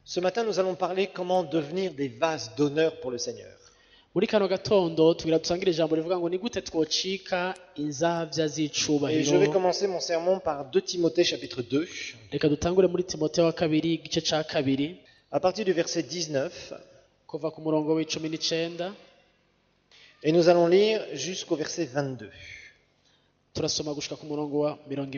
Ce matin, nous allons parler comment devenir des vases d'honneur pour le Seigneur. muri kano gatondo tugira dusangire ijambo rivuga ngo ni gute twocika inzavya Et je vais z'icubahiro. commencer mon sermon par 2 Timothée chapitre 2, Reka dutangure muri Timoteyo wa kabiri igice ca kabiri à partir du verset 19, kuva ku murongo w'icumi n'icenda et nous allons lire jusqu'au verset 22. turasoma gushika ku murongo wa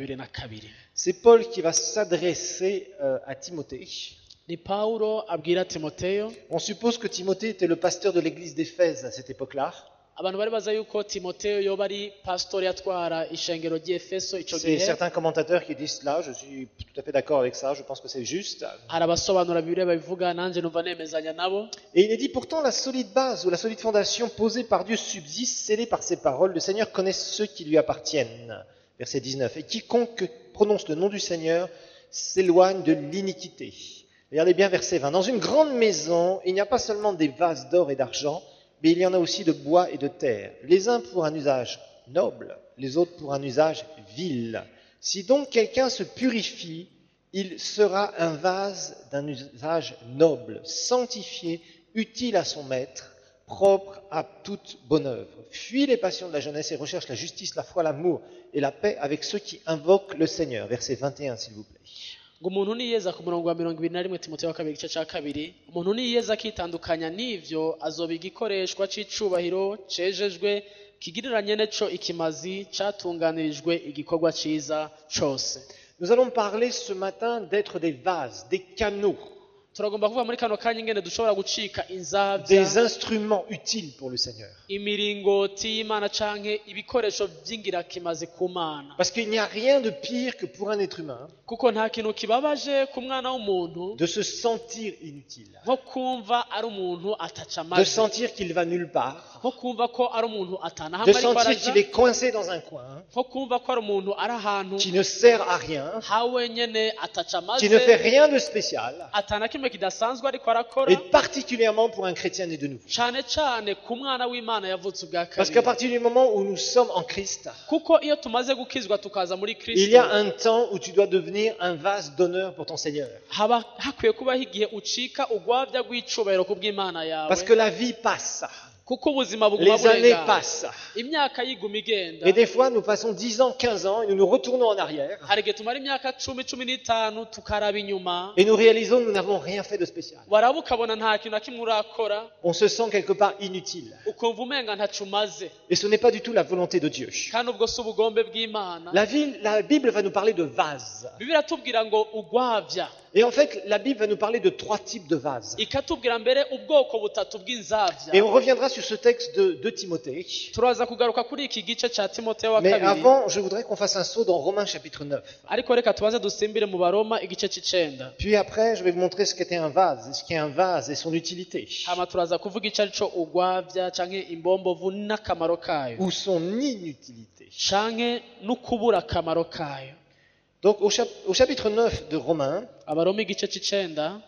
22. C'est Paul qui va s'adresser à Timothée. Ni Paulo abwira Timoteyo. On suppose que Timothée était le pasteur de l'église d'Éphèse à cette époque-là. Abantu bari baza yuko Timoteyo yoba ari pastori atwara ishengero ry'Efeso ico C'est gihe. certains commentateurs qui disent cela, je suis tout à fait d'accord avec ça, je pense que c'est juste. Hari abasobanura Bibiliya babivuga nanje numva nemezanya nabo. Et il est dit, pourtant la solide base ou la solide fondation posée par Dieu subsiste, scellée par ses paroles. Le Seigneur connaît ceux qui lui appartiennent. Verset 19. Et quiconque prononce le nom du Seigneur s'éloigne de l'iniquité. Regardez bien verset 20. Dans une grande maison, il n'y a pas seulement des vases d'or et d'argent, mais il y en a aussi de bois et de terre. Les uns pour un usage noble, les autres pour un usage vil. Si donc quelqu'un se purifie, il sera un vase d'un usage noble, sanctifié, utile à son maître, propre à toute bonne œuvre. Fuis les passions de la jeunesse et recherche la justice, la foi, l'amour et la paix avec ceux qui invoquent le Seigneur. Verset 21, s'il vous plaît. ngo umuntu niyeza ku murongo wa 21 Timoteyo wa kabiri igice ca kabiri, umuntu niyeza akitandukanya n'ivyo azoba igikoreshwa c'icubahiro cejejwe kigiriranye neco ikimazi catunganirijwe igikorwa ciza cose. Nous allons parler ce matin d'être des vases, des canaux, Turagomba kuvuga muri kano kanya ingene dushobora gucika des inzavya, instruments utiles pour le Seigneur. imiringoti y'Imana canke ibikoresho vy'ingirakimazi ku Mana. Parce qu'il n'y a rien de pire que pour un être humain Kuko nta kintu kibabaje ku mwana w'umuntu de se sentir inutile, nko kumva ari umuntu ataca de amazi, sentir qu'il va nulle part, nko kumva ko ari umuntu atana de hamwe ariko sentir araja, qu'il est coincé dans un coin, nko kumva ko ari umuntu ari ahantu qui ne sert à rien, ha wenyene ataca qui ne fait amazi, rien de spécial, atana kimwe kidasanzwe ariko arakora, et particulièrement pour un chrétien né de nouveau. cane cane ku mwana w'Imana yavutse ubwa Parce qu'à kabiri. partir du moment où nous sommes en Christ, Kuko iyo tumaze gukizwa tukaza muri il y a Kristo, un temps où tu dois devenir un vase d'honneur pour ton Seigneur. haba hakwiye kubaho igihe ucika ugwavya rw'icubahiro ku bw'Imana Parce yawe, que la vie passe, kuko ubuzima buguma les années burengana, passent. imyaka yiguma igenda. Et des fois, nous passons 10 ans, 15 ans, et nous nous retournons en arrière, Hari igihe tumara imyaka 10-15 tukaraba inyuma, et nous réalisons que nous n'avons rien fait de spécial. waraba ukabona nta kintu na kimwe urakora, On se sent quelque part inutile. ukumva umenga ntaco umaze, Et ce n'est pas du tout la volonté de Dieu. kandi ubwo si ubugombe bw'Imana. La Bible va nous parler de vases. Bibiliya iratubwira ngo ugwavya, Et en fait, la Bible va nous parler de 3 types de vases. ikatubwira mbere ubwoko butatu bw'inzavya. Et on reviendra sur ce texte de Timothée. Turaza kugaruka kuri iki gice ca Timoteyo wa Mais kabiri, avant, je voudrais qu'on fasse un saut dans Romains chapitre 9. ariko reka tubanze dusimbire mu Baroma igice c'icenda, Puis après, je vais vous montrer ce qu'était un vase, ce qu'est un vase et son utilité. hama turaza kuvuga ico arico ugwavya canke imbombovu n'akamaro kayo, Ou son inutilité. canke n'ukubura akamaro kayo. Donc au chapitre 9 de Romains, Abaroma igice c'icenda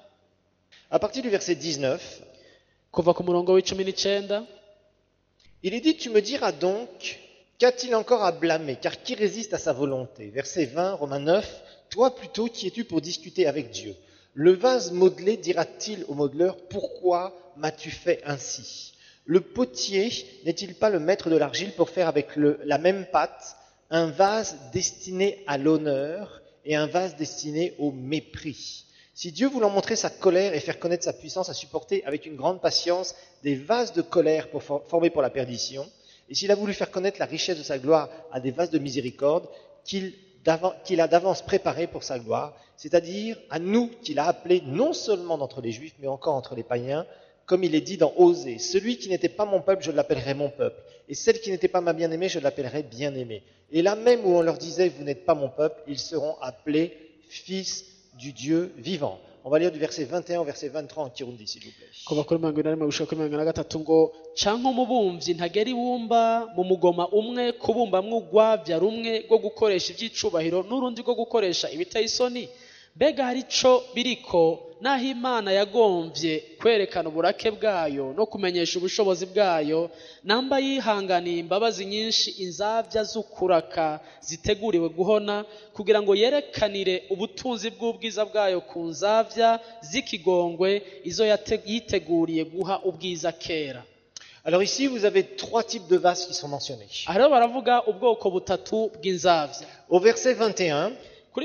à partir du verset 19, kuva ku murongo w'icumi n'icenda, il est dit, tu me diras donc, qu'a-t-il encore à blâmer, car qui résiste à sa volonté? Verset 20, Romains 9, toi plutôt qui es-tu pour discuter avec Dieu? Le vase modelé dira-t-il au modeleur, pourquoi m'as-tu fait ainsi? Le potier n'est-il pas le maître de l'argile pour faire avec la même pâte un vase destiné à l'honneur et un vase destiné au mépris? Si Dieu voulant montrer sa colère et faire connaître sa puissance, a supporté avec une grande patience des vases de colère formés pour la perdition, et s'il a voulu faire connaître la richesse de sa gloire à des vases de miséricorde qu'il a d'avance préparés pour sa gloire, c'est-à-dire à nous qu'il a appelés non seulement d'entre les Juifs, mais encore entre les païens, comme il est dit dans Osée, celui qui n'était pas mon peuple, je l'appellerai mon peuple, et celle qui n'était pas ma bien-aimée, je l'appellerai bien-aimée. Et là même où on leur disait, vous n'êtes pas mon peuple, ils seront appelés fils du Dieu vivant. On va lire du verset 21 au verset 23 en Kirundi, s'il vous plaît. kuva kuri 21 gushika kuri 23 ngo canke umubumvyi ntagera ibumba mu mugoma umwe kubumbamwo ugwavya rumwe rwo gukoresha ivy'icubahiro n'urundi rwo gukoresha ibiteye isoni, mbega hari ico biriko naho imana yagomvye kwerekana uburake bwayo no kumenyesha ubushobozi bwayo, namba yihanganiye imbabazi nyinshi inzavya z'ukuraka ziteguriwe guhona, kugira ngo yerekanire ubutunzi bw'ubwiza bwayo ku nzavya z'ikigongwe izo yiteguriye guha ubwiza kera. Alors ici, vous avez trois types de vases qui sont mentionnés. aha rero baravuga ubwoko butatu bw'inzavya. Au verset 21, kuri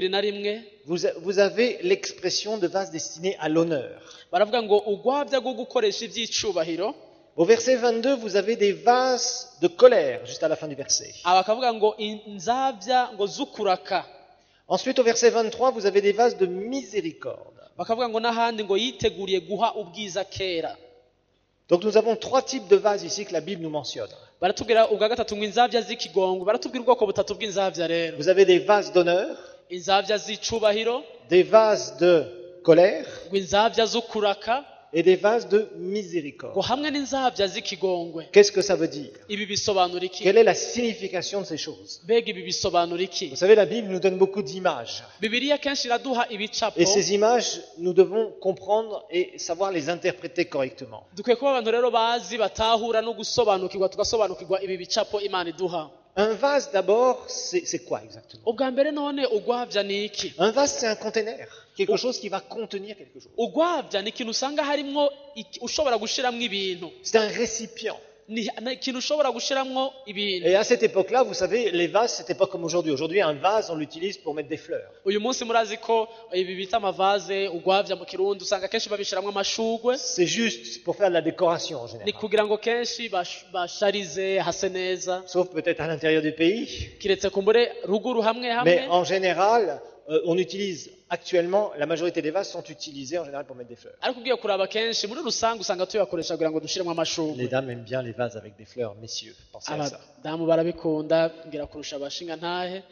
21 vous avez l'expression de vase destiné à l'honneur. baravuga ngo ugwavya rwo gukoresha ivy'icubahiro. Au verset 22, vous avez des vases de colère, juste à la fin du verset. bakavuga ngo inzavya ngo z'ukuraka. Ensuite, au verset 23, vous avez des vases de miséricorde. bakavuga ngo n'ahandi ngo yiteguriye guha ubwiza kera. Donc nous avons trois types de vases ici que la Bible nous mentionne. baratubwira ubwa gatatu ngo inzavya z'ikigongwe, baratubwira ubwoko butatu bw'inzavya rero. Vous avez des vases d'honneur, inzavya z'icubahiro, des vases de colère ngo inzavya z'ukuraka, et des vases de ngo miséricorde. hamwe n'inzavya z'ikigongwe. Qu'est-ce que ça veut dire? ibi bisobanura iki? Quelle est la signification de ces choses? mbega ibi bisobanura iki? Vous savez, la Bible nous donne beaucoup d'images. bibiliya kenshi iraduha ibicapo, Et ces images, nous devons comprendre et savoir les interpréter correctement. dukwiye kuba abantu rero bazi batahura no gusobanukirwa, tugasobanukirwa ibi bicapo Imana iduha. Un vase d'abord, c'est quoi exactement? ubwa mbere none ugwavya ni iki? Un vase, c'est un container, quelque chose qui va contenir quelque chose. ugwavya ni ikintu usanga harimwo ushobora gushiramwo ibintu, C'est un récipient. ni ikintu ushobora gushiramwo ibintu. Et à cette époque-là, vous savez, les vases, c'était pas comme aujourd'hui. Aujourd'hui, un vase, on l'utilise pour mettre des fleurs. uyu munsi murazi ko ibi bita amavaze ugwavya mu kirundi usanga kenshi babishiramwo amashugwe, C'est juste pour faire de la décoration en ni général. kugira ngo kenshi basharize hase neza, Sauf peut-être à l'intérieur du pays. kiretse kumbure ruguru hamwe Mais hamwe. en général, on utilise actuellement, la majorité des vases sont utilisés en général pour mettre des fleurs. ariko ugiye kuraba kenshi muri rusange usanga tuyakoresha kugira ngo dushiremo Les amashugwe. dames aiment bien les vases avec des fleurs, messieurs. Pensez à ça. abadamu barabikunda ngira kurusha abashinga ntahe.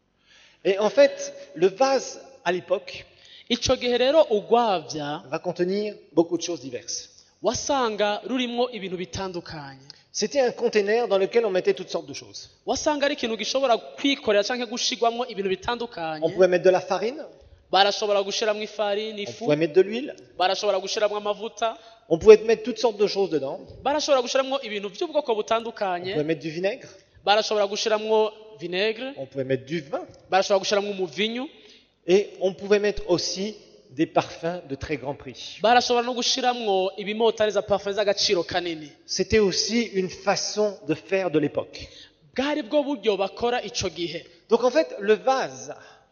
Et en fait, le vase, à l'époque, ico gihe rero ugwavya va contenir beaucoup de choses diverses. wasanga rurimwo ibintu bitandukanye, C'était un container dans lequel on mettait toutes sortes de choses. wasanga ari ikintu gishobora kwikorera canke gushigwamwo ibintu On bitandukanye. pouvait mettre de la farine, barashobora gushiramwo ifarini, on ifu, pouvait mettre de l'huile, barashobora gushiramwo amavuta, on pouvait mettre toutes sortes de choses dedans. barashobora gushiramwo ibintu by'ubwoko On butandukanye, pouvait mettre du vinaigre, barashobora gushiramwo vinegre, on pouvait mettre du vin, barashobora gushiramwo umuvinyu, et on pouvait mettre aussi des parfums de très grand prix. barashobora no gushiramwo ibimotaneza parfum z'agaciro kanini. C'était aussi une façon de faire de l'époque. bwari bwo buryo bakora ico gihe. Donc en fait, le vase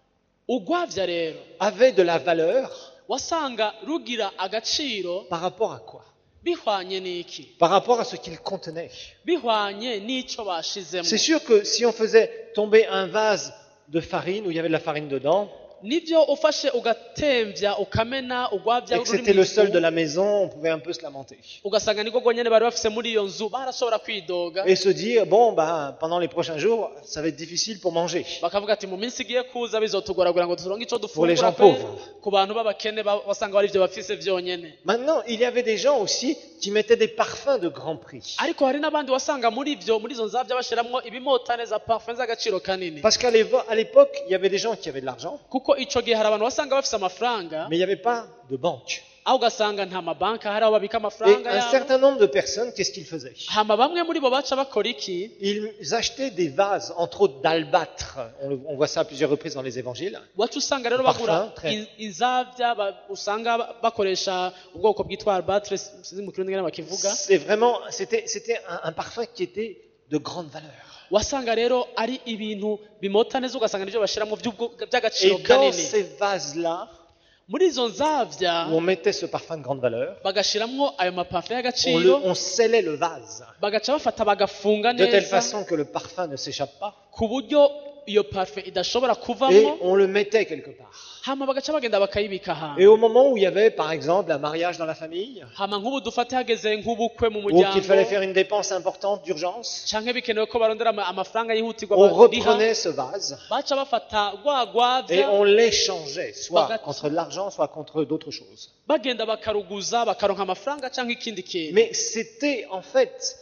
ugwavya rero avait de la valeur wasanga rugira agaciro par rapport à quoi? bihwanye n'iki? Par rapport à ce qu'il contenait. bihwanye n'ico bashizemo. C'est sûr que si on faisait tomber un vase de farine où il y avait de la farine dedans, nivyo ufashe ugatemvya ukamena ugwavya et que ruri c'était le seul de mu la maison, on pouvait un peu se lamenter. ugasanga niko gonyene bari bafise muri iyo nzu, barashobora kwidoga Et se dire, bon, ben, pendant les prochains jours, ça va être difficile pour manger. bakavuga ati mu minsi igiye kuza bizotugora kugira ngo turonke ico Pour les dufungura gens pe pauvres. ku bantu b'abakene wasanga bari ivyo bafise vyonyene. Maintenant, il y avait des gens aussi qui mettaient des parfums de grand prix. ariko hari n'abandi wasanga muri izo nzavya bashiramwo ibimotaneza parfum z'agaciro kanini, Parce qu'à l'époque, il y avait des gens qui avaient de l'argent, kuko ico gihe hari abantu wasanga bafise amafaranga, mais il n'y avait pas de banque. aho ugasanga nta mabanki ahari aho babika Et amafaranga un yabo. certain nombre de personnes, qu'est-ce qu'ils faisaient? hama bamwe muri bo baca bakora iki? Ils achetaient des vases, entre autres d'albâtre. On voit ça à plusieurs reprises dans les évangiles. wacu usanga rero Parfum, bagura très. inzavya usanga bakoresha ubwoko bwitwa albatre, sinzi mu kirundi ngene bakivuga. C'est vraiment, c'était un parfum qui était de grande valeur. wasanga rero ari ibintu bimota neza, ugasanga nivyo bashiramwo Et by'agaciro dans kanini. ces vases-là, muri izo nzavya où on mettait ce parfum de grande valeur, bagashiramwo ayo maparfum y'agaciro, on scellait le vase bagaca bafata bagafunga de telle neza façon que le parfum ne s'échappe pas. ku buryo iyo parfum idashobora Et kuvamwo, on le mettait quelque part. hama bagaca bagenda bakayibika Et ahantu. au moment où il y avait, par exemple, un mariage dans la famille, hama nk'ubu dufate hageze nk'ubukwe mu ou qu'il fallait muryango faire une dépense importante d'urgence, canke bikenewe ko barondera amafaranga yihutirwa on bariha, reprenait ce vase baca bafata et gwagwavya on l'échangeait, soit Bagat- contre de l'argent, soit contre d'autres choses. bagenda bakaruguza bakaronka amafaranga canke ikindi kintu. Mais c'était en fait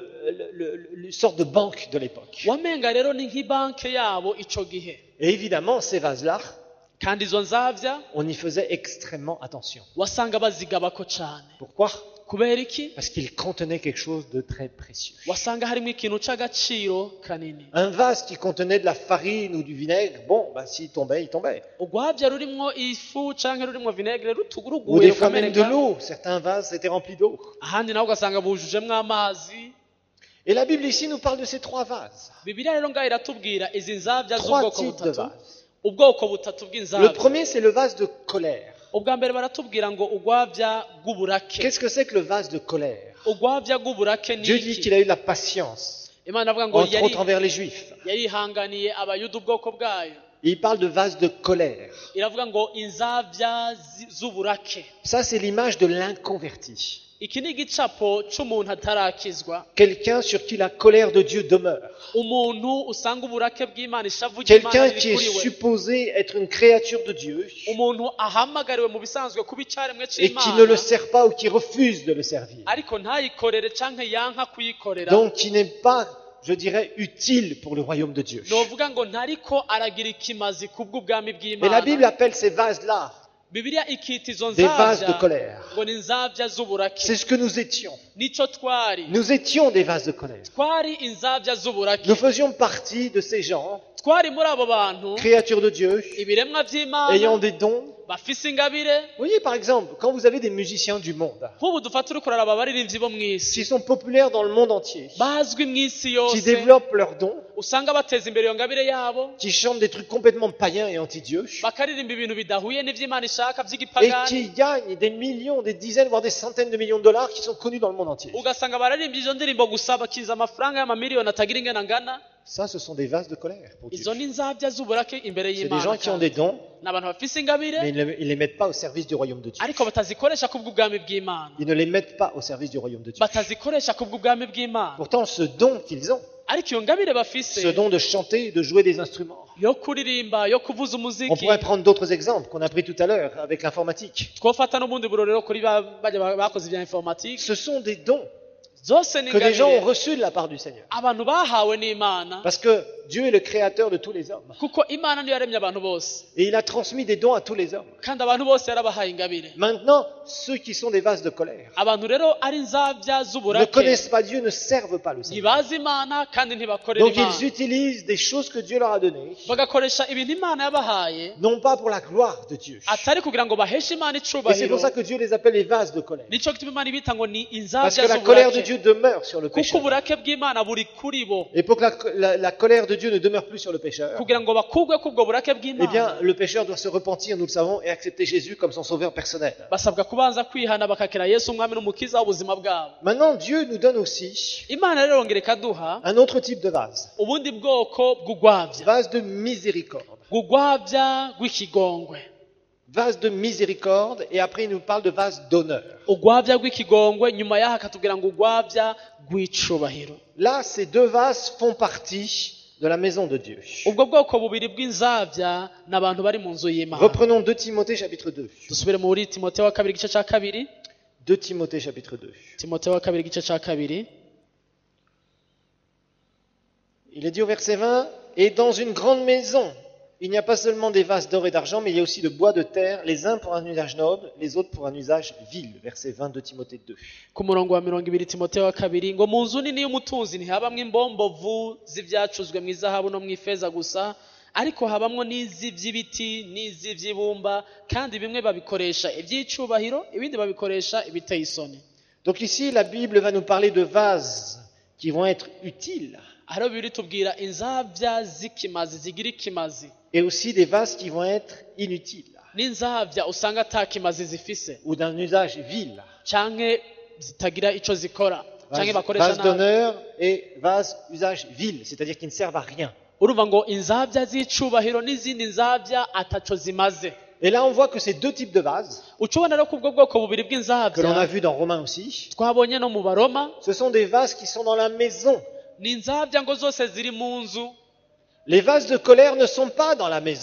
une sorte de banque de l'époque. wamenga rero ni nk'ibanke yabo ico gihe. Et évidemment, ces vases-là kandi izo nzavya on y faisait extrêmement attention. wasanga bazigabako cane. Pourquoi? Kubera iki? Parce qu'il contenait quelque chose de très précieux. wasanga harimo ikintu c'agaciro kanini. Un vase qui contenait de la farine ou du vinaigre, bon, s'il tombait, il tombait. Ugwavya rurimwo ifu canke rurimwo vinegere Ou rutuguruguye des fois même de rukamereka, l'eau. Certains vases étaient remplis d'eau. ahandi naho ugasanga bujujemwo amazi. Et la Bible ici nous parle de ces trois vases. Bibiliya rero ngaho iratubwira izi nzavya Trois z'ubwoko types de butatu, vases. ubwoko butatu Le bw'inzavya. premier, c'est le vase de colère. ubwa mbere baratubwira ngo ugwavya bw'uburake. Qu'est-ce que c'est que le vase de colère? ugwavya bw'uburake ni Dieu dit iki? qu'il a eu de la patience, Imana avuga ngo entre autres envers les Juifs. yarihanganiye abayuda ubwoko bwayo. Et il parle de vase de colère. iravuga ngo inzavya z'uburake. Ça, c'est l'image de l'inconverti. iki ni igicapo c'umuntu atarakizwa, Quelqu'un sur qui la colère de Dieu demeure. umuntu usanga uburake bw'Imana, ishavu ry'Imana Quelqu'un riri qui est kuri we, supposé être une créature de Dieu umuntu ahamagariwe mu bisanzwe kuba icaremwe et qui ne le c'Imana sert pas ou qui refuse de le servir. ariko ntayikorere canke yanka kuyikorera. Donc qui n'est pas, je dirais, utile pour le royaume de Dieu. novuga ngo ntariko aragira ikimazi kubw'ubwami Mais la Bible bw'Imana. appelle ces vases-là Bibiliya ikita izo des vases de nzavya colère. ngo ni inzavya z'uburake. C'est ce que nous étions. nico twari. Nous étions des vases de colère. twari inzavya z'uburake. Nous faisions partie de ces gens, twari muri abo bantu créatures de Dieu, ibiremwa ayant vy'Imana des dons. bafise ingabire. Vous voyez, par exemple, quand vous avez des musiciens du monde, nk'ubu dufata uriko uraraba abaririmbyi bo mw'isi qui sont populaires dans le monde entier, bazwi mw'isi qui yose, développent leurs dons, usanga bateza imbere iyo ngabire yabo, qui chantent des trucs complètement païens et anti-Dieu, bakaririmba ibintu bidahuye n'ivy'Imana ishaka et vy'igipagani, qui gagnent des millions, des dizaines, voire des centaines de millions de dollars, qui sont connus dans le monde entier. ugasanga bararirimba izo ndirimbo gusa bakiza amafaranga y'amamiliyoni atagira ingana ngana. Ça, ce sont des vases de colère pour Dieu. izo ni inzavya z'uburake imbere C'est des gens y'Imana qui ont des kandi. dons, ni abantu bafise ingabire mais ils ne les mettent pas au service du royaume de Dieu. ariko batazikoresha kubw'ubwami bw'Imana, Ils ne les mettent pas au service du royaume de Dieu. batazikoresha kubw'ubwami bw'Imana, Pourtant, ce don qu'ils ont, ariko iyo ngabire bafise ce don de chanter, de jouer des instruments, yo kuririmba, yo kuvuza on umuziki. pourrait prendre d'autres exemples qu'on a pris tout à l'heure avec l'informatique. twofata n'ubundi burorero kuri bajya bakoze ibya informatique. Ce sont des dons zose ni que les gens ont ingabire reçus de la part du Seigneur. abantu bahawe n'Imana, Parce que Dieu est le créateur de tous les hommes. kuko Imana niyo yaremye abantu bose Et il a transmis des dons à tous les hommes. kandi abantu bose yarabahaye ingabire. Maintenant, ceux qui sont des vases de colère abantu rero ari inzavya ne z'uburake, connaissent pas Dieu, ne servent pas le Seigneur. ntibazi Imana kandi ntibakorera Donc Imana, ils utilisent des choses que Dieu leur a données, bagakoresha ibintu Imana yabahaye non pas pour la gloire de Dieu. atari kugira ngo baheshe Imana Et c'est icubahiro. pour ça que Dieu les appelle les vases de colère. nico gituma Imana ibita ngo ni Parce que inzavya la colère de z'uburake, Dieu demeure sur le kuko pécheur. uburake bw'Imana buri kuri bo, Et pour que la colère de Dieu ne demeure plus sur le pécheur, kugira ngo bakugwe kubwo burake eh bien, bw'Imana le pécheur doit se repentir, nous le savons, et accepter Jésus comme son sauveur personnel. basabwa kubanza kwihana bakakira Yesu umwami n'umukiza w'ubuzima bwabo. Maintenant, Dieu nous donne aussi Imana rero yongera ikaduha un autre type de vase. ubundi bwoko bw'ugwavya, Vase de miséricorde. ugwavya rw'ikigongwe. Vase de miséricorde, et après il nous parle de vase d'honneur. ugwavya rw'ikigongwe, nyuma yaho akatubwira ngo ugwavya rw'icubahiro. Là, ces deux vases font partie de la maison de Dieu. ubwo bwoko bubiri bw'inzavya ni abantu bari mu nzu y'Imana. Reprenons 2 Timothée chapitre 2. dusubire muri Timoteyo wa kabiri igice ca kabiri. 2 Timothée chapitre 2. Timoteyo wa kabiri igice ca kabiri. Il est dit au verset 20, « Et dans une grande maison, il n'y a pas seulement des vases d'or et d'argent, mais il y a aussi de bois de terre, les uns pour un usage noble, les autres pour un usage vil. » Verset 20 de Timothée 2. ku murongo wa 20 Timoteyo wa kabiri ngo mu nzu nini y'umutunzi ntihabamwo imbombovu z'ivyacuzwe mu izahabu no mu ifeza gusa, ariko habamwo n'iz'ivy'ibiti n'iz'ivy'ibumba, kandi bimwe babikoresha ivy'icubahiro, ibindi babikoresha ibiteye isoni. Donc ici, la Bible va nous parler de vases qui vont être utiles, Hariho bibiri tubwira inzavya z'ikimazi zigira ikimazi, et aussi des vases qui vont être inutiles, n'inzavya usanga ata kimazi zifise ou d'un usage vil. canke zitagira ico zikora canke bakoresha Vase nabi. d'honneur et vase usage vil, c'est-à-dire qui ne servent à rien. urumva ngo inzavya z'icubahiro n'izindi nzavya ataco zimaze. Et là, on voit que ces deux types de vases, ucubona rero kubwo bwoko bubiri que l'on a bw'inzavya vu dans Romains aussi, twabonye no mu Baroma, ce sont des vases qui sont dans la maison. ni inzavya ngo zose ziri mu nzu. Les vases de colère ne sont pas dans la maison.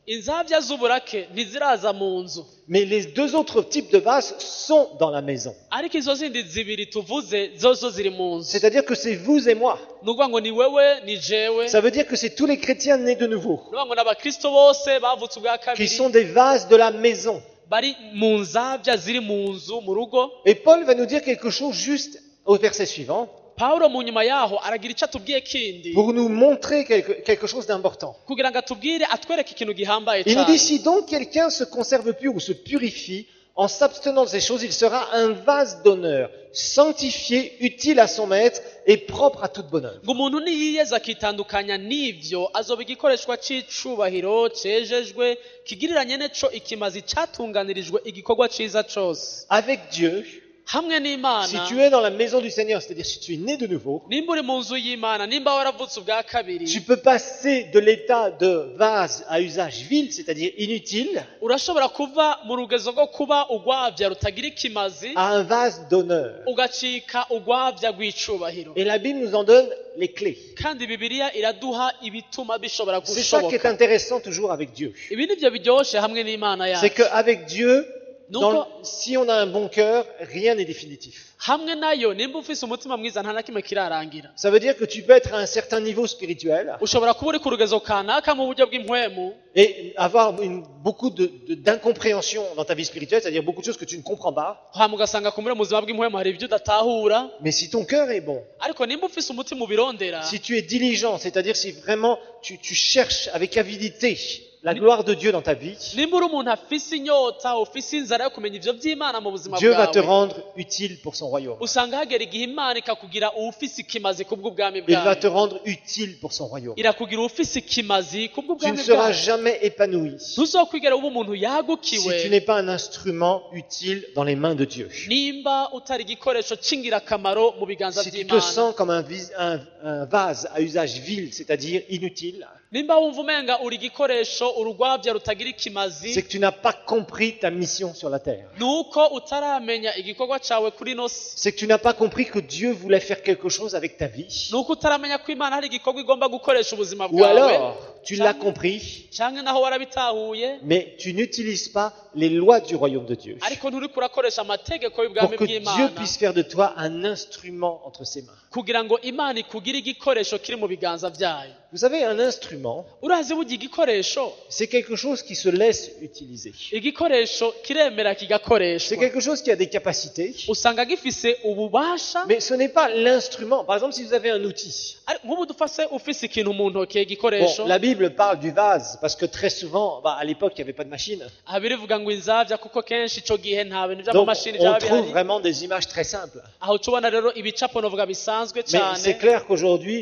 inzabya z'uburake ntiziraza mu nzu Mais les deux autres types de vases sont dans la maison. ariko izo zindi zibiri tuvuze zozo ziri mu nzu C'est-à-dire que c'est vous et moi. ni ukuvuga ngo ni wewe ni jewe Ça veut dire que c'est tous les chrétiens nés de nouveau, ni ukuvuga ngo n'abakristo bose bavutse ubwa qui kabiri sont des vases de la maison. bari mu nzabya ziri mu nzu mu rugo. Et Paul va nous dire quelque chose juste au verset suivant, Pawulo mu nyuma yaho aragira icyo atubwiye kindi pour nous montrer quelque chose d'important. kugira ngo atubwire atwereke ikintu gihambaye Il nous dit, cyane. si donc quelqu'un se conserve pur ou se purifie, en s'abstenant de ces choses, il sera un vase d'honneur, sanctifié, utile à son maître et propre à toute bonne œuvre. ngo umuntu niyiyeza akitandukanya n'ibyo azoba igikoreshwa cy'icubahiro cyejejwe kigiriranye neco ikimazi cyatunganirijwe igikorwa cyiza cyose. Avec Dieu, hamwe si n'Imana, tu es dans la maison du Seigneur, c'est-à-dire si tu es né de nouveau, nimba uri mu nzu y'Imana, nimba waravutse ubwa kabiri, tu peux passer de l'état de vase à usage vil, c'est-à-dire inutile, urashobora kuva mu rugezo rwo kuba ugwavya rutagira ikimazi à un vase d'honneur. ugacika ugwavya rw'icubahiro. Et la Bible nous en donne les clés. kandi Bibiliya iraduha ibituma bishobora C'est ça qui est gushoboka. intéressant toujours avec Dieu. Ibi nivyo biryoshe hamwe n'Imana C'est yacu. qu'avec Dieu, Nuko si on a un bon cœur, rien n'est définitif. hamwe nayo nimba ufise umutima mwiza nta na kimwe kirarangira. Ça veut dire que tu peux être à un certain niveau spirituel ushobora kuba uri ku rugezo kanaka mu buryo bw'impwemu et avoir beaucoup d'incompréhension dans ta vie spirituelle, c'est-à-dire beaucoup de choses que tu ne comprends pas. hama ugasanga kumbure mu buzima bw'impwemu hari ibyo udatahura. Mais si ton cœur est bon, ariko nimba ufise umutima ubirondera, si tu es diligent, c'est-à-dire si vraiment tu cherches avec avidité la gloire de Dieu dans ta vie, nimba uri umuntu afise inyota ufise inzara yo kumenya ivyo vy'Imana mu buzima Dieu va te bwawe, rendre utile pour son royaume. usanga hagera igihe Imana ikakugira uwufise ikimazi kubw'ubwami Il va te bwawe, rendre utile pour son royaume. irakugira uwufise ikimazi Tu kubw'ubwami ne seras bwawe. jamais épanoui ntuzokwigera uba umuntu si yagukiwe tu n'es pas un instrument utile dans les mains de Dieu. nimba utari igikoresho c'ingirakamaro mu biganza Si tu te vy'Imana. sens comme un vase à usage vil, c'est-à-dire inutile, nimba wumva umenga uri igikoresho urugwavya rutagira ikimazi, c'est que tu n'as pas compris ta mission sur la terre. nuko utaramenya igikorwa cawe kuri ino si, C'est que tu n'as pas compris que Dieu voulait faire quelque chose avec ta vie. nuko utaramenya ko Imana hari igikorwa igomba gukoresha ubuzima Ou bwawe, alors, tu l'as compris, canke naho warabitahuye mais tu n'utilises pas les lois du royaume de Dieu ariko nturiko urakoresha amategeko pour y'ubwami que Dieu bw'Imana puisse faire de toi un instrument entre ses mains. kugira ngo Imana ikugire igikoresho kiri mu biganza vyayo. Vous savez, un instrument, urazi burya igikoresho, c'est quelque chose qui se laisse utiliser. igikoresho kiremera C'est kigakoreshwa, quelque chose qui a des capacités, usanga gifise ububasha. mais ce n'est pas l'instrument. Par exemple, si vous avez un outil. nk'ubu dufase ufise ikintu mu ntoke igikoresho, Bon, la Bible parle du vase parce que très souvent, à l'époque, il n'y avait pas de machine. aha birivuga ngo inzavya kuko kenshi ico gihe nta bintu Donc, vy'amamashini on vyaba trouve bihari. vraiment des images très simples. aho tubona rero ibicapo novuga bisanzwe Mais c'est cyane, clair qu'aujourd'hui,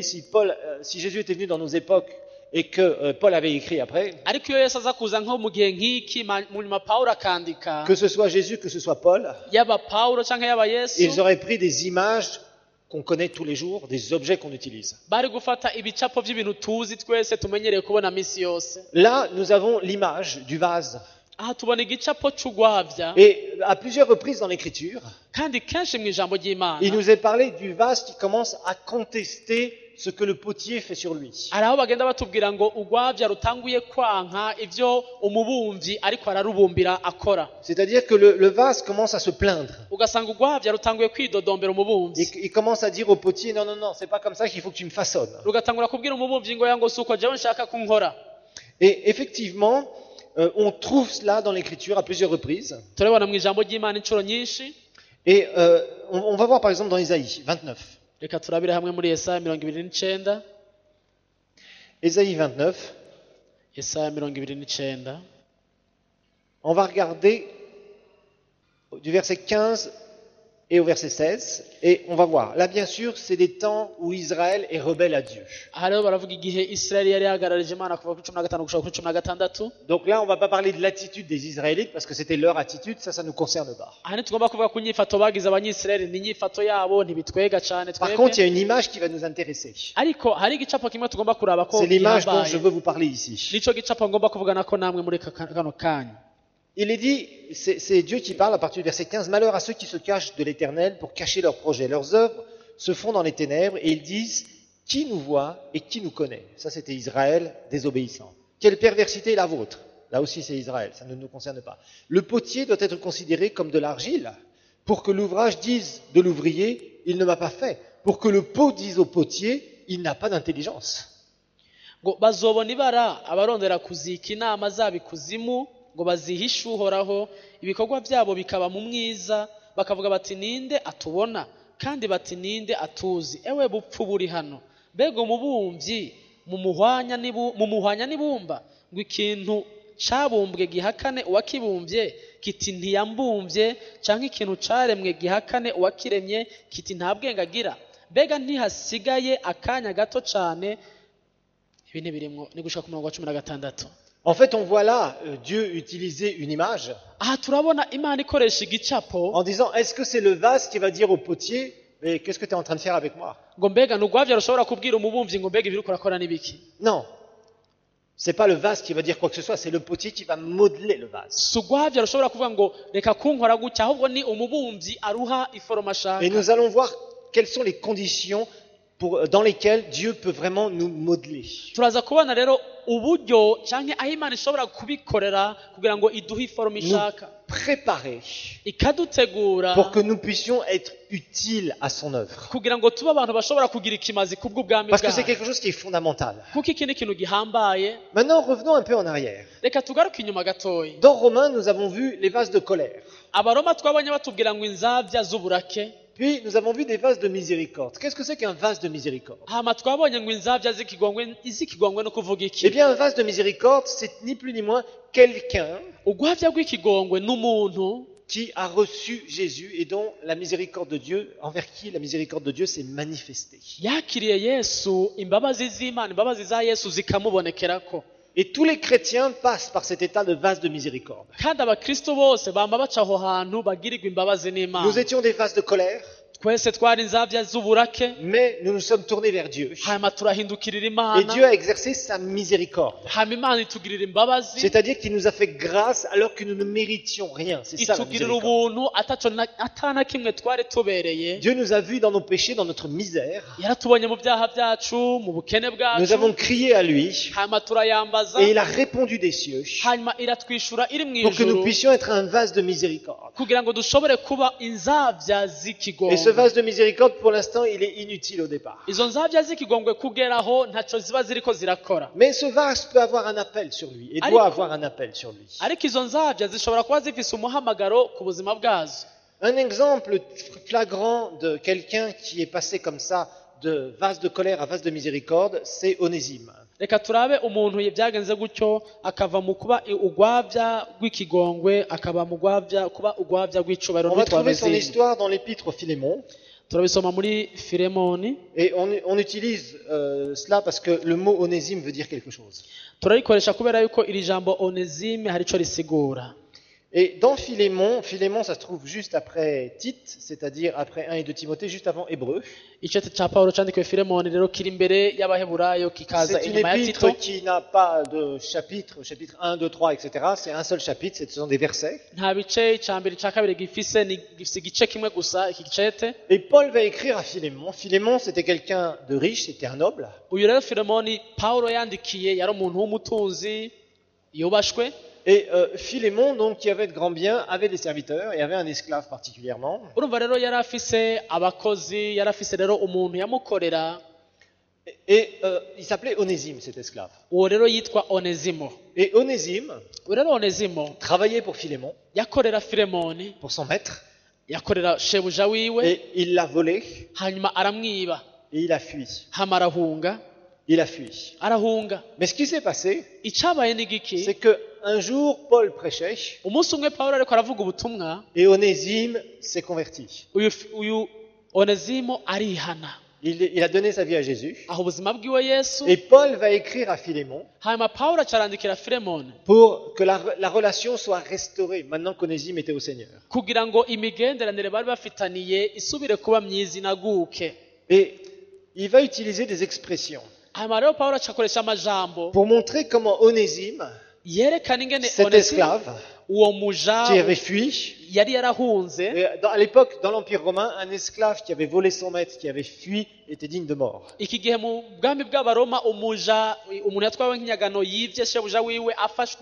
si Jésus était venu dans nos époques et que Paul avait écrit après, ariko iyo Yesu aza kuza nko mu gihe nk'iki mu nyuma Pawulo akandika, que ce soit Jésus, que ce soit Paul, yaba Pawulo canke yaba Yesu, ils auraient pris des images qu'on connaît tous les jours, des objets qu'on utilise. bari gufata ibicapo vy'ibintu tuzi twese tumenyereye kubona misi yose. Là, nous avons l'image du vase. aha tubona igicapo c'ugwavya, Et à plusieurs reprises dans l'Écriture, kandi kenshi mu ijambo ry'Imana il nous est parlé du vase qui commence à contester ce que le potier fait sur lui. hari aho bagenda batubwira ngo ugwavya rutanguye kwanka ivyo umubumvyi ariko ararubumbira akora, C'est-à-dire que le vase commence à se plaindre. ugasanga ugwavya rutanguye kwidodombera umubumvyi, Il commence à dire au potier, non, non, non, c'est pas comme ça qu'il faut que tu me façonnes. rugatangura kubwira umubumvyi ngo yango suko jewe nshaka ko nkora. Et effectivement, on trouve cela dans l'Écriture à plusieurs reprises. turabona mu ijambo ry'Imana incuro nyinshi. Et on va voir par exemple dans Isaïe 29. Reka turabire hamwe muri Yesaya 29. Isaïe 29, Yesaya 29. on va regarder du verset 15 et au verset 16, et on va voir. Là, bien sûr, c'est des temps où Israël est rebelle à Dieu. aha rero baravuga igihe Israeli yari yahagararije Imana kuva kuri 15 gushika kuri 16. Donc là, on va pas parler de l'attitude des Israélites, parce que c'était leur attitude, ça nous concerne pas. aha ntitugomba kuvuga ku nyifato bagize abanyisirayeli, ni inyifato yabo ntibitwega cane Par contre, il y twebwe, a une image qui va nous intéresser. ariko hari igicapo kimwe tugomba kuraba ko C'est l'image dont je gihambaye, veux vous parler ici. nico gicapo ngomba kuvugana ko namwe muri kano kanya. Il est dit, c'est Dieu qui parle à partir du verset 15, malheur à ceux qui se cachent de l'Éternel pour cacher leurs projets. Leurs œuvres se font dans les ténèbres et ils disent, qui nous voit et qui nous connaît? Ça, c'était Israël désobéissant. Quelle perversité est la vôtre? Là aussi, c'est Israël, ça ne nous concerne pas. Le potier doit être considéré comme de l'argile pour que l'ouvrage dise de l'ouvrier, il ne m'a pas fait. Pour que le pot dise au potier, il n'a pas d'intelligence. ngo bazobona ibara abarondera kuzika inama zabo ikuzimu ngo bazihishe uhoraho ibikorwa byabo bikaba mu mwiza bakavuga bati ninde atubona kandi bati ninde atuzi ewe bupfu buri hano mbega umubumbyi mumuhwanya n'ibumba ngo ikintu cabumbwe gihakane uwakibumbye kiti ntiyambumbye canke ikintu caremwe gihakane uwakiremye kiti nta bwenge agira mbega ntihasigaye akanya gato cane ibintu birimwo ni gushika ku murongo wa 16. En fait, on voit là Dieu utiliser une image aha turabona imana ikoresha igicapo en disant, est-ce que c'est le vase qui va dire au potier, mais qu'est-ce que tu es en train de faire avec moi? ngo mbega n'ugwavya rushobora kubwira umubumbyi ngo mbega ibiri kurakora n'ibiki Non, c'est pas le vase qui va dire quoi que ce soit, c'est le potier qui va modeler le vase. sugwavya rushobora kuvuga ngo reka kunkora gutya ahubwo ni umubumbyi aruha iforoma ashaka Et nous allons voir quelles sont les conditions dans lesquelles Dieu peut vraiment nous modeler. turaza kubona rero uburyo canke aho imana ishobora kubikorera kugira ngo iduhe iforoma Nous ishaka préparer ikadutegura pour que nous puissions être utiles à son œuvre. kugira ngo tube abantu bashobora kugira ikimazi kubw'ubwami Parce que c'est bwayo quelque chose qui est fondamental. kuko iki ni ikintu gihambaye Maintenant, revenons un peu en arrière. reka tugaruke inyuma gatoya Dans Romains, nous avons vu les vases de colère. abaroma twabonye batubwira ngo inzavya z'uburake Puis, nous avons vu des vases de miséricorde. Qu'est-ce que c'est qu'un vase de miséricorde? hama twabonye ngo inzavya izikigongwe no kuvuga iki Eh bien, un vase de miséricorde, c'est ni plus ni moins quelqu'un ugwavya rw'ikigongwe n'umuntu qui a reçu Jésus et dont la miséricorde de Dieu, envers qui la miséricorde de Dieu s'est manifestée. yakiriye yesu imbabazi z'imana imbabazi za yesu zikamubonekerako Et tous les chrétiens passent par cet état de vase de miséricorde. kandi abakristo bose bamba baca aho hantu bagirirwa imbabazi n'imana Nous étions des vases de colère, twese twari inzavya z'uburake mais nous nous sommes tournés vers Dieu. hanyuma turahindukirira Et imana Dieu a exercé sa miséricorde. hanyuma imana itugirira imbabazi C'est-à-dire qu'il nous a fait grâce alors que nous ne méritions rien. C'est ça la itugirira miséricorde. ubuntu atana kimwe twari tubereye Dieu nous a vus dans nos péchés, dans notre misère. yaratubonye mu byaha byacu mu bukene Nous bwacu avons crié à lui hanyuma turayambaza et il a répondu des cieux hanyuma iratwishura iri mu pour que nous ijuru puissions être un vase de miséricorde. kugira ngo dushobore kuba inzavya Et ce z'ikigongwe vase de miséricorde, pour l'instant, il est inutile au départ. izo nzavya z'ikigongwe kugeraho ntaco ziba ziriko zirakora Mais ce vase peut avoir un appel sur lui et doit avoir un appel sur lui. ariko izo nzavya zishobora kuba zifise umuhamagaro ku buzima bwazo Un exemple flagrant de quelqu'un qui est passé comme ça de vase de colère à vase de miséricorde, c'est Onésime. reka turabe umuntu byagenze gutyo akava mu kuba ugwavya rw'ikigongwe akaba mu kuba ugwavya rw'icubahiro On va trouver son n'itwabezini histoire dans l'épître au Philémon. turabisoma muri filemoni Et on utilise cela parce que le mot onésime veut dire quelque chose. turarikoresha kubera yuko iri jambo onezime hari ico risigura Et dans Philémon, Philémon ça se trouve juste après Tite, c'est-à-dire après 1 et 2 Timothée, juste avant Hébreu. icete ca pawulo candikiwe filemoni rero kiri imbere y'abaheburayo kikaza C'est une inyuma ya épître tito qui n'a pas de chapitre 1, 2, 3, etc. C'est un seul chapitre, ce sont des versets. nta bice ica mbere ica kabiri gifise gifise igice kimwe gusa iki gicete Et Paul va écrire à Philémon. Philémon, c'était quelqu'un de riche, c'était un noble. uyu rero filemoni pawulo yandikiye yari umuntu w'umutunzi yubashwe Et Philémon, donc, qui avait de grands biens, avait des serviteurs et avait un esclave particulièrement. urumva rero yari afise abakozi yari afise rero umuntu yamukorera Et il s'appelait Onésime, cet esclave. uwo rero yitwa onezimo Et Onésime uwo rero onezimo travaillait pour Philémon, yakorera filemoni pour son maître, yakorera shebuja wiwe et il l'a volé hanyuma aramwiba et il a fui. hama arahunga Il a fui. arahunga Mais ce qui s'est passé, icabaye ni giki c'est que un jour, Paul prêchait umunsi umwe pawulo ariko aravuga ubutumwa et Onésime s'est converti. uyu onezimo arihana Il a donné sa vie à Jésus. aho ubuzima bwiwe yesu Et Paul va écrire à Philémon hanyuma pawulo acarandikira filemoni pour que la relation soit restaurée maintenant qu'Onésime était au Seigneur. kugira ngo imigenderanire bari bafitaniye isubire kuba myiza inaguke Et il va utiliser des expressions hanyuma rero pawulo acakoresha amajambo pour montrer comment Onésime, yerekana ingene cet Onezimo, esclave uwo muja qui avait fui, yari yarahunze et à l'époque, dans l'Empire romain, un esclave qui avait volé son maître, qui avait fui, était digne de mort. iki gihe mu bwami bw'abaroma umuja umuntu yatwawe nk'inyagano yivye shebuja wiwe afashwe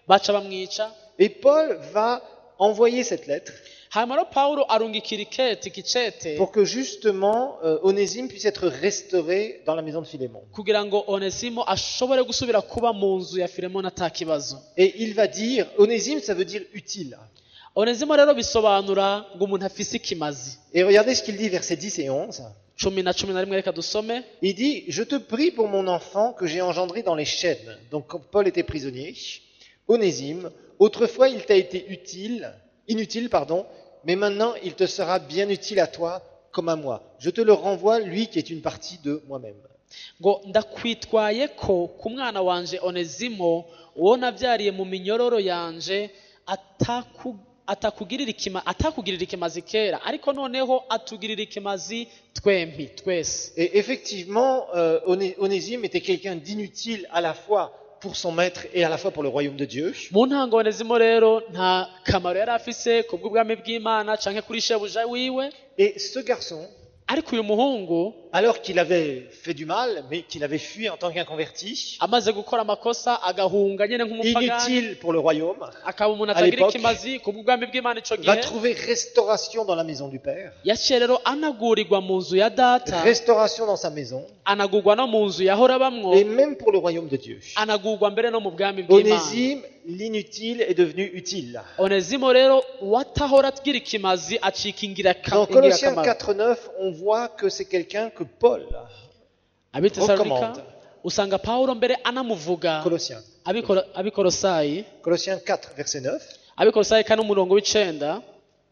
baca bamwica. Et Paul va envoyer cette lettre Hanyuma rero Pawulo arungikira ikicete pour que justement Onésime puisse être restauré dans la maison de Philémon. kugira ngo Onesimo ashobore gusubira kuba mu nzu ya Filemoni atakibazo. Et il va dire, Onésime ça veut dire utile. Onesimo rero bisobanura ngo umuntu afise ikimazi. Et regardez ce qu'il dit versets 10 et 11. 10:11 reka dusome. Il dit, je te prie pour mon enfant que j'ai engendré dans les chaînes. Donc quand Paul était prisonnier, Onésime, autrefois il t'a été inutile, mais maintenant il te sera bien utile à toi comme à moi. Je te le renvoie, lui qui est une partie de moi-même. Ngo ndakwitwaye ko ku mwana wanje Onesimo uwo navyariye mu minyororo yanje atakugirira ikimazi kera ariko noneho atugirira ikimazi twese. Et effectivement, Onésime était quelqu'un d'inutile à la fois pour son maître et à la fois pour le royaume de Dieu. Mu ntango Onesimo rero nta kamaro yari afise ku bw'ubwami bw'Imana canke kuri shebuja wiwe. Et ce garçon, ariko uyu muhungu alors qu'il avait fait du mal, mais qu'il avait fui en tant qu'inconverti, amaze gukora amakosa agahunga nyene nk'umupagani, inutile pour le royaume, akaba umuntu à atagira l'époque, ikimazi ku bw'ubwami bw'Imana ico va gihe, trouver restauration dans la maison du Père, yaciye rero anagurirwa mu nzu ya data, restauration dans sa maison, anagurwa no mu nzu yahora bamwo, et même pour le royaume de Dieu. anagurwa mbere no mu bwami bw'Imana. Onésime, l'inutile est devenu utile. Onesimo rero uwatahora agira ikimazi acika Dans Colossiens ingirakamaro. 4:9, on voit que c'est quelqu'un que Paul Abitesalonika recommande. usanga Pawulo mbere anamuvuga. Colossiens. Abikolosayi Colossiens 4, verset 9. Abikolosayi kane umurongo w'icenda.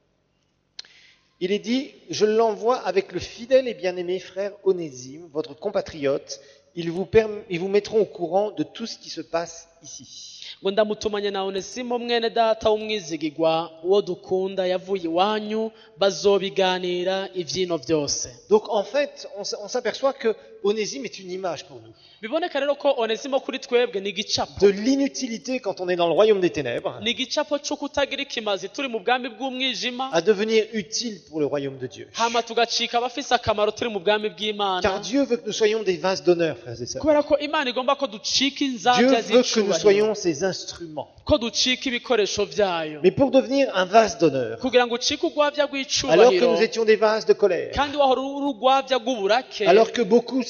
Il est dit, je l'envoie avec le fidèle et bien-aimé frère Onésime, votre compatriote. Ils vous mettront au courant de tout ce qui se passe ici. Ngo ndamutumanye na Onesimo mwene data w'umwizigirwa uwo dukunda yavuye iwanyu bazobiganira ivyino vyose. Donc en fait, on s'aperçoit que Onésime est une image pour nous. Biboneka rero ko Onesimo kuri twebwe ni igicapo. De l'inutilité quand on est dans le royaume des ténèbres, Ni igicapo cyo kutagira ikimazi turi mu bwami bw'umwijima, à devenir utile pour le royaume de Dieu. hama tugacika abafise akamaro turi mu bwami Car bw'Imana. Dieu veut que nous soyons des vases d'honneur, frères et sœurs. Kubera ko Imana igomba ko ducika Dieu inzabya veut que nous z'icubahiro, soyons ses instruments. ko ducika ibikoresho vyayo. Mais pour devenir un vase d'honneur, Kugira ngo ucike urwavya alors que rw'icubahiro, nous étions des vases de colère, kandi wahora uri urwavya rw'uburake, alors que beaucoup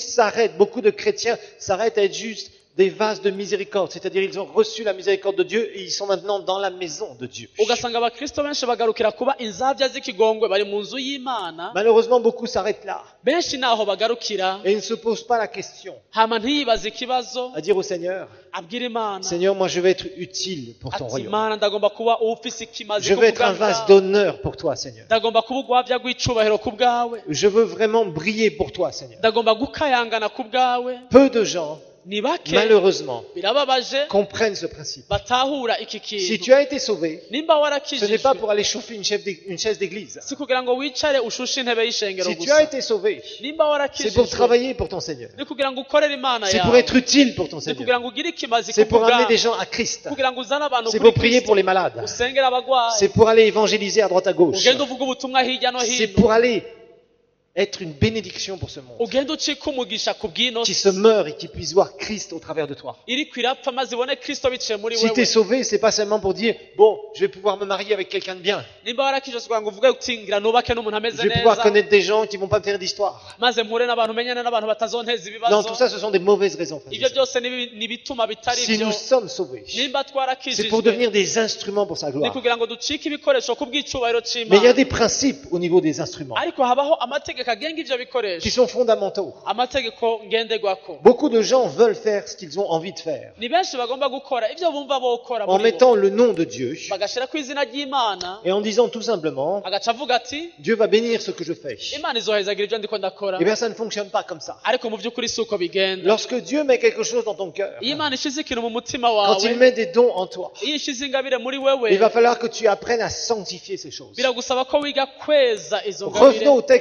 de chrétiens s'arrêtent à être juste des vases de miséricorde, c'est-à-dire ils ont reçu la miséricorde de Dieu et ils sont maintenant dans la maison de Dieu. ugasanga abakristo benshi bagarukira kuba inzabya z'ikigongwe bari mu nzu y'Imana, Malheureusement, beaucoup s'arrêtent là benshi naho bagarukira, et ils ne se posent pas la question hama ntiyibaze ikibazo, à dire au Seigneur, abwira Imana Seigneur, moi je vais être utile pour ton ati royaume. Imana ndagomba kuba ufise ikimazi Je ku veux être un bwami vase bwawe, d'honneur pour toi, Seigneur. ndagomba kuba urwavya rw'icubahiro ku bwawe, Je veux vraiment briller pour toi, Seigneur. ndagomba gukayangana ku bwawe. Peu de gens, Ni bake malheureusement, birababaje comprennent ce principe. batahura iki Si kintu. tu as été sauvé, Nimba ce n'est warakijijwe pas pour aller chauffer une chaise d'église. si kugira ngo wicare ushushe intebe y'ishengero Si tu as gusa. été sauvé, Nimba c'est pour warakijijwe travailler pour ton Seigneur. ni kugira ngo ukorere Imana C'est pour yawe, être utile pour ton ni Seigneur. kugira ngo ugire ikimazi C'est ku pour amener bwawe, des gens à Christ. kugira ngo uzane abantu C'est kuri pour prier pour Kristo, les malades. usengere abagwayi, C'est pour aller évangéliser à droite à gauche. ugende uvuga ubutumwa hirya no C'est hino, pour aller être une bénédiction pour ce monde. ugende ucika umugisha ku bw'ino Qui si se meurt et qui puisse voir Christ au travers de toi. iriko irapfa maze ibone Kristo biciye muri Si tu es wewe. sauvé, c'est pas seulement pour dire, bon, je vais pouvoir me marier avec quelqu'un de bien. Nimba warakijijwe kugira ngo uvuge uti ngira nubake n'umuntu ameze Je vais pouvoir neza, connaître des gens qui vont pas me faire d'histoire. maze mpure n'abantu menyane n'abantu batazonteza Non, ibibazo. tout ça, ce sont des mauvaises raisons, frères et Ibyo sœurs. byose ni bituma bitari Si byo. nous sommes sauvés, Nimba c'est twarakijijwe pour devenir des instruments pour sa ni gloire. kugira ngo ducike ibikoresho ku bw'icubahiro Mais il y a c'Imana. des principes au niveau des instruments Ariko habaho amategeko agenga ivyo qui bikoresho, sont fondamentaux. amategeko ngenderwako. Beaucoup de gens veulent faire ce qu'ils ont envie de faire. Ni benshi bagomba gukora ivyo bumva bokora En muri bo, mettant le nom de Dieu bagashirako izina ry'Imana, et en disant tout simplement, agaca avuga ati Dieu va bénir ce que je fais. Imana izohezagira ivyo ndiko ndakora. Eh bien, ça ne fonctionne pas comme ça. Ariko mu vy'ukuri si uko bigenda. Lorsque Dieu met quelque chose dans ton cœur, Iyo Imana ishize ikintu mu mutima quand il wawe, met des dons en toi, iyo ishize ingabire muri il wewe, va falloir que tu apprennes à sanctifier ces choses. biragusaba ko wiga kweza izo ngabire. Revenons au texte de 2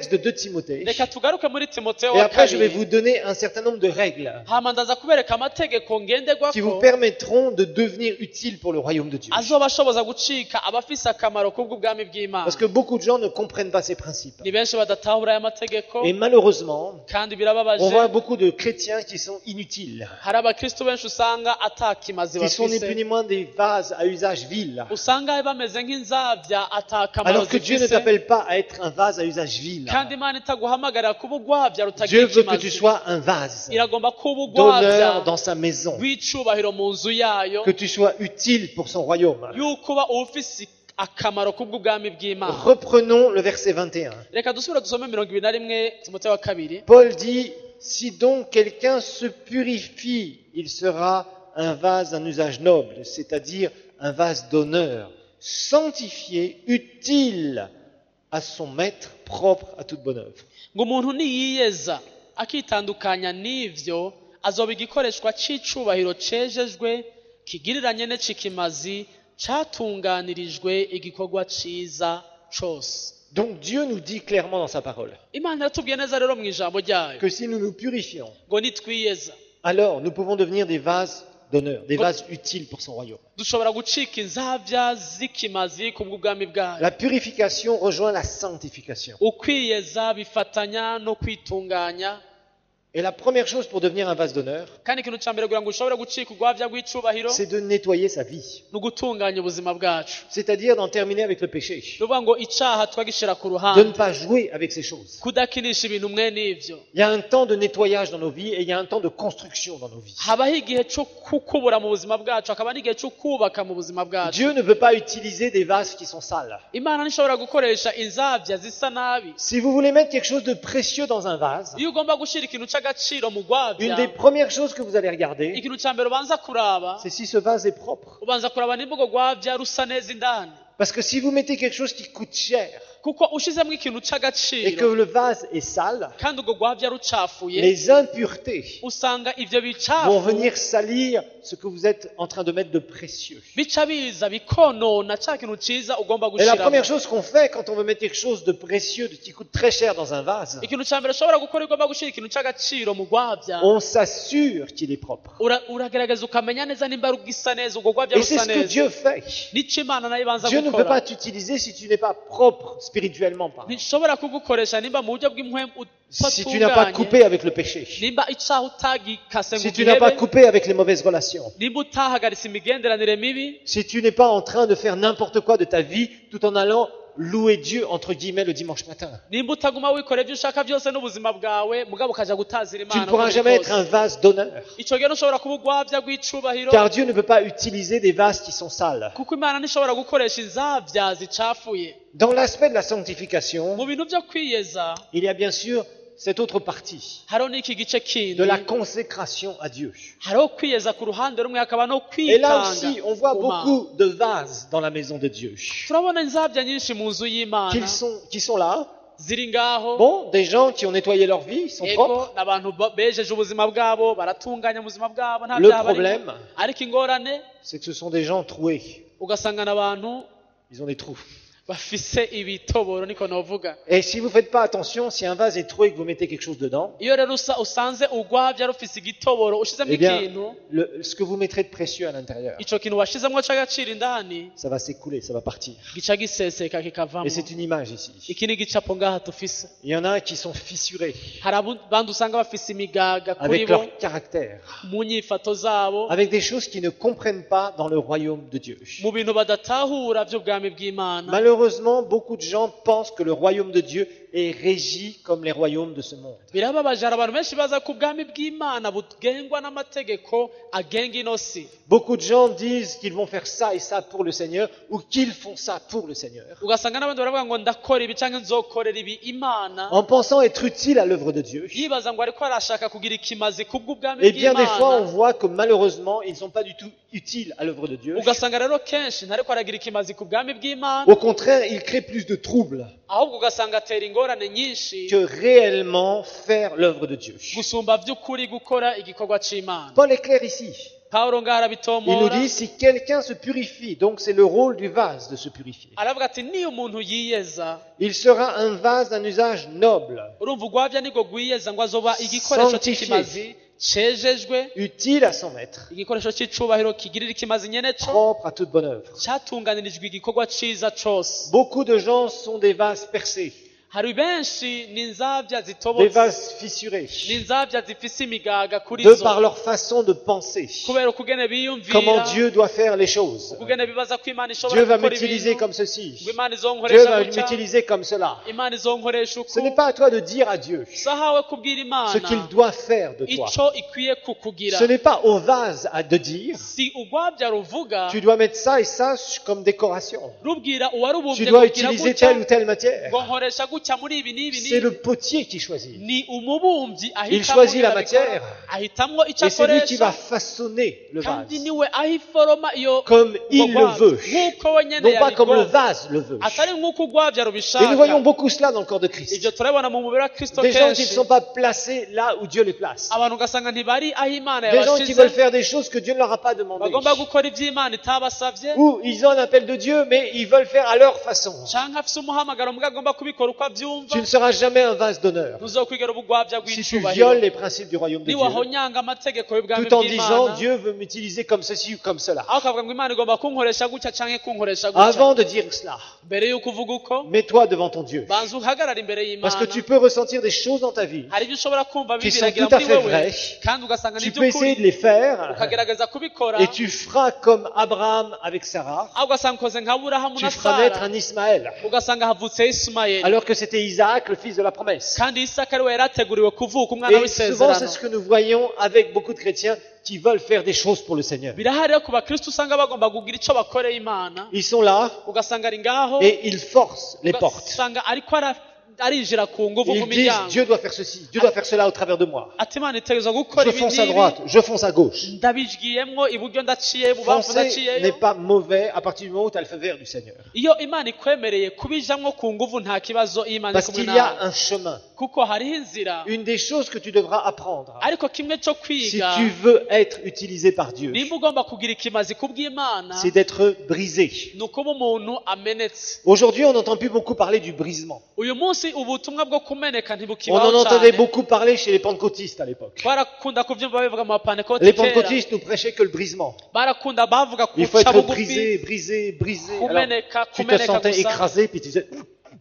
Timothée. reka tugaruke muri timoteyo Et wa après, je vais kabiri vous donner un certain nombre de règles hama ndaza kubereka amategeko qui vous ngenderwako permettront de devenir utiles pour le royaume de Dieu. azoba ashoboza gucika abafise akamaro kubw'ubwami bw'imana Parce que beaucoup de gens ne comprennent pas ces principes. ni benshi badatahura aya mategeko Et malheureusement, kandi on birababaje voit beaucoup de chrétiens qui sont inutiles, hari abakristo benshi usanga atakimazi qui sont ni plus bafise ni moins des vases à usage vil. usanga bameze nk'inzabya atakamaro Alors que Dieu ne zifise t'appelle pas à être un vase à usage vil. kandi imana itaguhamagarira kuba ugwabya Dieu rutagira veut que tu ikimazi sois un vase iragomba kuba ugwabya d'honneur dans sa maison, rw'icubahiro mu nzu yayo que tu sois utile pour son royaume. yuko uba ufise akamaro kubw'ubwami bw'imana Reprenons le verset 21. reka dusubire dusome 21 timoteyo wa kabiri Paul dit, si donc quelqu'un se purifie, il sera un vase d'un usage noble, c'est-à-dire un vase d'honneur, sanctifié, utile à son maître, propre à toute bonne œuvre. ngo umuntu niyiyeza akitandukanya n'ivyo azoba igikoreshwa c'icubahiro cejejwe kigiriranye n'ikimazi catunganirijwe igikorwa ciza cose. Donc Dieu nous dit clairement dans sa parole Imana iratubwiye neza rero mu ijambo ryayo que si nous nous purifions, ngo nitwiyeza alors nous pouvons devenir des vases d'honneur, des vases utiles pour son royaume. dushobora gucika inzavya z'ikimazi kubw'ubwami bwayo. La purification rejoint la sanctification. Ukwiyeza bifatanya no kwitunganya. Et la première chose pour devenir un vase d'honneur, kandi ikintu ca mbere kugira ngo ushobore gucika urwavya rw'icubahiro c'est de nettoyer sa vie. ni ugutunganya ubuzima bwacu, C'est-à-dire d'en terminer avec le péché. ni ukuvuga ngo icaha twagishira ku De ne ruhande, pas jouer avec ces choses. kudakinisha ibintu mwene ivyo. Il y a un temps de nettoyage dans nos vies et il y a un temps de construction dans nos vies. Habaho igihe co kukubura mu buzima bwacu, hakaba n'igihe co kubaka mu buzima bwacu. Dieu ne veut pas utiliser des vases qui sont sales. Imana ntishobora gukoresha inzavya zisa nabi. Si vous voulez mettre quelque chose de précieux dans un vase, Iyo ugomba gushira ikintu c'agaciro mu une des rwavya, premières choses que vous allez regarder, ikintu ca mbere ubanza kuraba, c'est si ce vase est propre. ubanza kuraba nimba urwo rwavya rusa neza indani. Parce que si vous mettez quelque chose qui coûte cher Kuko ushizemwo ikintu et que c'agaciro le vase est sale, kandi urwo rwavya rucafuye, les impuretés usanga ivyo vont bicafu venir salir ce que vous êtes en train de mettre de précieux. bica biza bikonona ca kintu ciza ugomba Et la première gushiramo. chose qu'on fait quand on veut mettre quelque chose de précieux, qui coûte très cher dans un vase, Ikintu ca mbere ushobora gukora ugomba gushira ikintu c'agaciro mu rwavya, on s'assure qu'il est propre. uragerageza ukamenya neza nimba rugisa neza urwo rwavya Et c'est rusa ce que neza. Dieu fait. Nico Imana nayo ibanza Dieu ne peut pas gukora. t'utiliser si tu n'es pas propre spirituellement parlant. Ntishobora kugukoresha nimba mu buryo bw'impwemu Si tu n'as pas utatunganye, coupé avec le péché. nimba icaha utagikase ngo Si tu n'as pas ugihebe, coupé avec les mauvaises relations. nimba utahagaritse imigenderanire mibi, Si tu n'es pas en train de faire n'importe quoi de ta vie tout en allant louer Dieu, entre guillemets, le dimanche matin. nimba utaguma wikorera ibyo ushaka byose n'ubuzima bwawe mugabo ukaja gutazira Tu ne Imana pourras uko jamais biri être un kose. vase d'honneur. Ico gihe ntushobora kuba urwavya rw'icubahiro, Car Dieu ne peut pas utiliser des vases qui sont sales. kuko Imana ntishobora gukoresha inzavya zicafuye. Dans l'aspect de la Mu sanctification, bintu vyo kwiyeza il y a bien sûr cette autre partie hariho n'iki gice kindi, de la consécration à Dieu. hariho kwiyeza ku ruhande rumwe hakaba no Et là kwitanga aussi, on voit ku Mana. beaucoup de vases dans la maison de Dieu. turabona inzavya nyinshi mu nzu y'Imana Qui sont là. ziri ngaho. Bon, des gens qui ont nettoyé leur vie, ils sont propres. Ego n'abantu bejeje ubuzima bwabo, baratunganya ubuzima bwabo, nta Le byaha barimo. problème, Ariko ingorane c'est que ce sont des gens troués. ugasanga n'abantu Ils ont des trous. bafise ibitoboro, niko novuga. Et si vous faites pas attention, si un vase est troué et que vous mettez quelque chose dedans, Iyo rero usanze urwavya rufise igitoboro ushizemo eh bien, ikintu, ce que vous mettrez de précieux à l'intérieur, ico kintu washizemwo c'agaciro indani ça va s'écouler, ça va partir. gica giseseka kikavamo. Et c'est une image ici. Iki ni igicapo ngaha dufise. Il y en a qui sont fissurés Hari abandi usanga bafise imigaga kuri avec bo leur caractère, mu nyifato zabo, avec des choses qu'ils ne comprennent pas dans le royaume de Dieu. mu bintu badatahura vy'ubwami bw'Imana. Malheureusement, beaucoup de gens pensent que le royaume de Dieu est régi comme les royaumes de ce monde. Birababaje, hari abantu benshi baza ku bwami bw'Imana bugengwa n'amategeko agenga ino si. Beaucoup de gens disent qu'ils vont faire ça et ça pour le Seigneur ou qu'ils font ça pour le Seigneur, Ugasanga n'abandi baravuga ngo ndakora ibi canke nzokorera ibi Imana, en pensant être utile à l'œuvre de Dieu. yibaza ngo ariko arashaka kugira ikimazi kubw'ubwami Et bien des fois, on bw'Imana. voit que malheureusement, ils ne sont pas du tout utiles à l'œuvre de Dieu. Ugasanga rero kenshi ntariko aragira ikimazi ku bwami bw'Imana, Au contraire, ils créent plus de troubles ahubwo ugasanga atera ingorane nyinshi que réellement faire l'œuvre de Dieu. gusumba vy'ukuri gukora igikorwa c'Imana. Paul est clair ici. pawulo ngaho Il nous arabitomora dit si quelqu'un se purifie, donc c'est le rôle du vase de se purifier. aravuga ati niyo umuntu yiyeza Il sera un vase d'un usage noble, urumva urwabya nibwo rwiyeza ngo azoba igikoresho Sanctifié. cy'ikimazi cejejwe utile à son maître, igikoresho cy'icubahiro kigirira ikimazi nyene co propre à toute bonne œuvre. cyatunganirijwe igikorwa ciza cose. Beaucoup de gens sont des vases percés, hari benshi ni inzavya des zitobotse vases fissurés, ni inzavya zifise imigaga kuri de zo par leur façon de penser, kubera ukugene biyumvira comment Dieu doit faire les choses. ukugene bibaza ko imana Dieu ishobora va gukora m'utiliser ibintu comme ceci. ngo imana Dieu izonkoresha va gutya m'utiliser comme cela. imana izonkoresha Ce n'est uku pas à toi de dire à Dieu sahawe kubwira ce qu'il imana doit faire de toi. ico ikwiye kukugira. Ce n'est pas au vase de dire si urwabya ruvuga tu dois mettre ça et ça comme décoration. rubwira Tu uwarubumbye dois kugira utiliser gutya telle ou telle matière. ngo nkoresha gutya muri ibi n'ibi C'est le n'ibi potier qui choisit. ni umubumbyi Il choisit la matière. ahitamwo icyo Et c'est lui qui va akoresha façonner le kandi vase niwe ahiforoma iyo comme il le urwabya. veut, nk'uko we nyene non pas comme le yabigomba vase le veut. atari nk'uko urwabya Et nous rubishaka. voyons beaucoup cela dans le corps de Christ. ibyo turabona mu mubiri wa kristo Des gens qui ne kenshi sont pas placés là où Dieu les place. abantu ugasanga ntibari aho imana Des gens qui veulent yabashize faire des choses que Dieu ne leur a pas demandé. bagomba gukora ibyo imana itabasavye Ou ils ont un appel de Dieu, mais ils veulent faire à leur façon. canke afise umuhamagaro mbwa agomba kubikora uko avyumva. Tu ne seras jamais un vase d'honneur ntuzokwigera ubugwabya si tu bw'icubahiro violes les principes du royaume de Dieu, niwahonyanga amategeko y'ubwami tout en disant bw'imana Dieu veut m'utiliser comme ceci ou comme cela. aho ukavuga ngo imana igomba kunkoresha gutya canke kunkoresha gutya. Avant de dire cela, mbere y'uko uvuga uko mets-toi devant ton Dieu. banza uhagarara imbere Parce que y'imana tu peux ressentir des choses dans ta vie. hari ibyo ushobora kumva qui sont bibiragira tout à muri fait wewe vraies. kandi ugasanga Tu peux essayer de n'iby'ukuri les faire ukagerageza kubikora et tu feras comme Abraham avec Sarah. aho ugasanga ukoze nka burahamu Tu na feras naître sara un Ismaël. ugasanga havutse isimayeli Alors que c'était Isaac, le fils de la promesse. kandi isaka ariwe yari ateguriwe kuvuka umwana Et souvent, c'est w'isezerano. ce que nous voyons avec beaucoup de chrétiens qui veulent faire des choses pour le Seigneur. birahari rero ku bakristo usanga bagomba kugira icyo bakoreye imana Ils sont là ugasanga ari ngaho et ils forcent les portes. ugasanga ariko arinjira ku nguvu mu Ils disent, miryango Dieu doit faire ceci, Dieu doit faire cela au travers de moi. ati imana itegerezwa gukora Je ibi fonce à n'ibi droite, je fonce à gauche. ndabigiyemwo iburyo ndaciye bubamfu Foncer ndaciyeyo n'est pas mauvais à partir du moment où tu as le feu vert du Seigneur. iyo imana ikwemereye kubijamwo ku nguvu nta kibazo iyo imana iri Parce kumwe qu'il y a nawe un chemin. kuko hariho inzira Une des choses que tu devras apprendre, ariko kimwe cyo si kwiga tu veux être utilisé par Dieu, nimba ugomba kugira ikimazi kubw'imana c'est d'être brisé. ni ukuba umuntu amenetse. Aujourd'hui, on n'entend plus beaucoup parler du brisement. uyu munsi ubutumwa bwo kumeneka On en ntibukibaho entendait cyane beaucoup parler chez les pentecôtistes à l'époque. barakunda kubyumva bivuga mu bapantekote Les kera pentecôtistes nous prêchaient que le brisement. barakunda bavuga Il faut kuca être bugufi brisé, brisé, brisé. Alors, kumeneka tu te kumeneka sentais gusa écrasé, puis tu disais,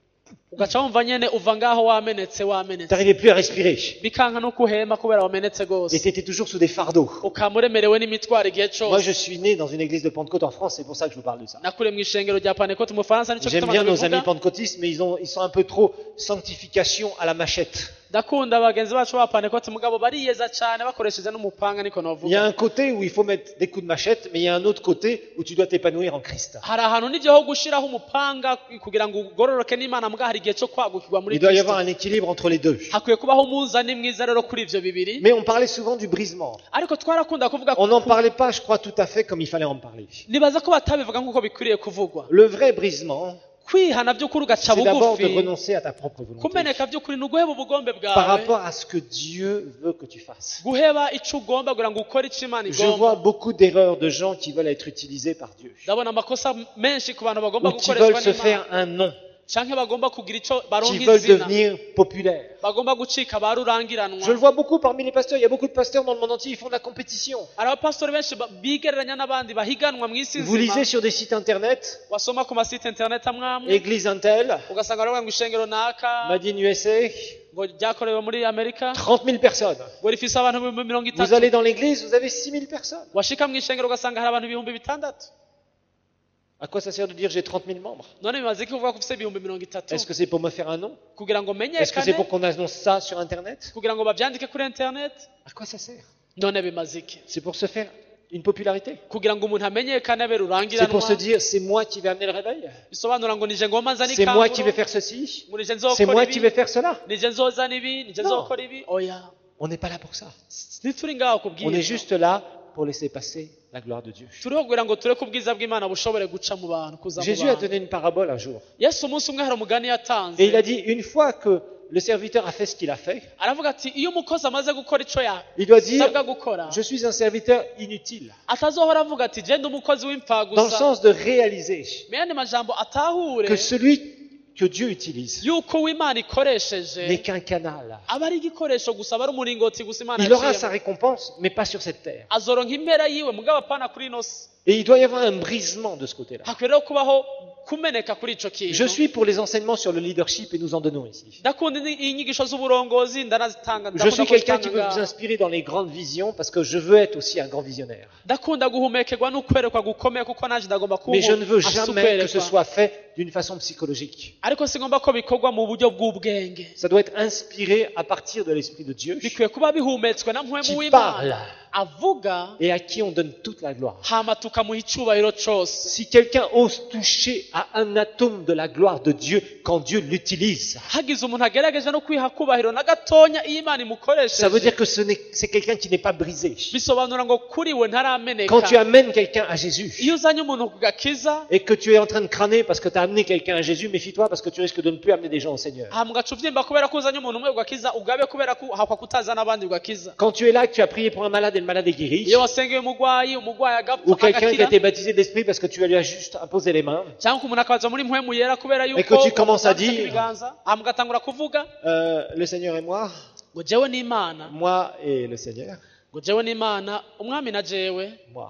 ugaca wumva nyene uva ngaho wamenetse wamenetse t'arrivais plus à respirer. bikanka no kuhema kubera wamenetse Et gose tu étais toujours sous des fardeaux. ukaba uremerewe n'imitwaro igihe Moi, cose. je suis né dans une église de Pentecôte en France, c'est pour ça que je vous parle de ça. nakure mu ishengero rya pantekote mu Faransa nicyo J'aime gituma bien nos amis ndabivuga. pentecôtistes, mais ils sont un peu trop sanctification à la machette. ndakunda bagenzi bacu ba pantekote mugabo bariyeza cyane bakoresheje n'umupanga niko Il y a novuga. un côté où il faut mettre des coups de machette, mais il y a un autre côté où tu dois t'épanouir en Christ. hari ahantu n'ibyo ho gushiraho umupanga kugira ngo ugororoke n'imana mbwa hari igihe cyo kwagukirwa muri Il doit y Kristo. avoir un équilibre entre les deux. hakwiye kubaho umuzani mwiza rero kuri ivyo bibiri. Mais on parlait souvent du brisement. ariko twarakunda kuvuga On n'en parlait pas, je crois, tout à fait comme il fallait en parler. nibaza ko batabivuga nk'uko bikwiriye kuvugwa. Le vrai brisement, kwihana by'ukuri ugaca c'est d'abord de bugufi renoncer à ta propre volonté kumeneka by'ukuri ni uguheba ubugombe par bwawe rapport à ce que Dieu veut que tu fasses. guheba icyo ugomba kugira ngo ukore icyo imana Je vois igomba. beaucoup d'erreurs de gens qui veulent être utilisés par Dieu, ndabona amakosa menshi ku bantu bagomba ou qui gukoreshwa veulent se n'imana faire un nom, canke bagomba kugira icyo baronka qui veulent izina devenir populaires. bagomba gucika ba rurangiranwa. Je le vois beaucoup parmi les pasteurs. Il y a beaucoup de pasteurs dans le monde entier, ils font de la compétition. hari abapasitori benshi bigereranya n'abandi bahiganwa mu isi Vous nzima. lisez sur des sites internet, wasoma ku masite internet amwe amwe Église Intel, ugasanga baravuga ngo ishengero naka Made in USA, ngo ryakorewe muri amerika 30 000 personnes. ngo rifise abantu ibihumbi mirongo Vous allez itatu dans l'église, vous avez 6 000 personnes. washika mu ishengero ugasanga hari abantu ibihumbi bitandatu. À quoi ça sert de dire j'ai 30 000 membres? none bimaze iki kuvuga ko ufise ibihumbi mirongo itatu Est-ce que c'est pour me faire un nom? kugira ngo Est-ce que c'est menyekane pour qu'on annonce ça sur internet? kugira ngo babyandike kuri internet. À quoi ça sert? none bimaze iki C'est pour se faire une popularité. kugira ngo umuntu amenyekane abe C'est pour se rurangiranwa dire c'est moi qui vais amener le réveil. bisobanura ngo nije ngoma nzana C'est moi qui vais ikanguro faire ceci. ngo nije C'est nzokora moi qui vais ibi faire cela. nije nzozana ibi nije Non. nzokora ibi oya On n'est pas là pour ça. ntituri ngaho On est kubwira juste là pour laisser passer la gloire de Dieu. turiho kugira ngo tureke ubwiza bw'imana bushobore guca mu bantu kuza mu Jésus a bantu. donné une parabole un jour. yesu umunsi umwe hari umugani yatanze Et il a dit, une fois que le serviteur a fait ce qu'il a fait, aravuga ati iyo umukozi amaze gukora ico il doit dire, yasabwa gukora je suis un serviteur inutile. atazohora avuga ati je ndi umukozi Dans le w'impfagusa sens de réaliser meyandi majambo atahure que celui que Dieu utilise yuko uw'imana ikoresheje n'est qu'un canal. aba ari igikoresho gusa aba ari umuringoti gusa imana Il aura yaciyemo. sa récompense, mais pas sur cette terre. azoronka impera yiwe mugabo apana kuri ino si Et il doit y avoir un brisement de ce côté-là. hakwiye rero kubaho kumeneka kuri ico Je kintu suis pour les enseignements sur le leadership et nous en donnons ici. ndakunda inyigisho z'uburongozi ndanazitanga Je suis quelqu'un qui ndakunda veut vous inspirer dans les grandes visions parce que je veux être aussi un grand visionnaire. ndakunda guhumekerwa n'ukwerekwa gukomeye kuko nanje ndagomba kuba Mais je ne veux jamais que ce asukwerekwa soit fait d'une façon psychologique. ariko sigomba ko bikorwa mu buryo bw'ubwenge Ça doit être inspiré à partir de l'Esprit de Dieu bikwiye kuba bihumetswe na mpwemu qui w'imana parle avuga et à qui on donne toute la gloire. hama tukamuha icubahiro cose Si quelqu'un ose toucher à un atome de la gloire de Dieu quand Dieu l'utilise, hagize umuntu agerageje no kwiha kubahiro na gatonya iyo imana ça veut imukoresheje dire que c'est quelqu'un qui n'est pas brisé. bisobanura ngo kuri we Quand ntarameneka tu amènes quelqu'un à Jésus iyo uzanye umuntu ku gakiza et que tu es en train de crâner parce que tu as amené quelqu'un à Jésus, méfie-toi parce que tu risques de ne plus amener des gens au Seigneur. hama ugaca uvyimba kubera ko uzanye umuntu umwe ku gakiza ugabe kubera ko hakwa kutazana abandi ku gakiza Quand tu es là, que tu as prié pour un malade et le malade est guéri, iyo wasengeye umugwayi agapfa ou quelqu'un qui a agakira été baptisé de l'Esprit parce que tu lui as juste imposé les mains, cyangwa umuntu akaza muri mpwemu yera kubera Et que tu commences à dire- ibiganza hama ugatangura kuvuga le Seigneur et moi, ngo jewe n'imana moi et le Seigneur, ngo jewe n'imana umwami na jewe moi.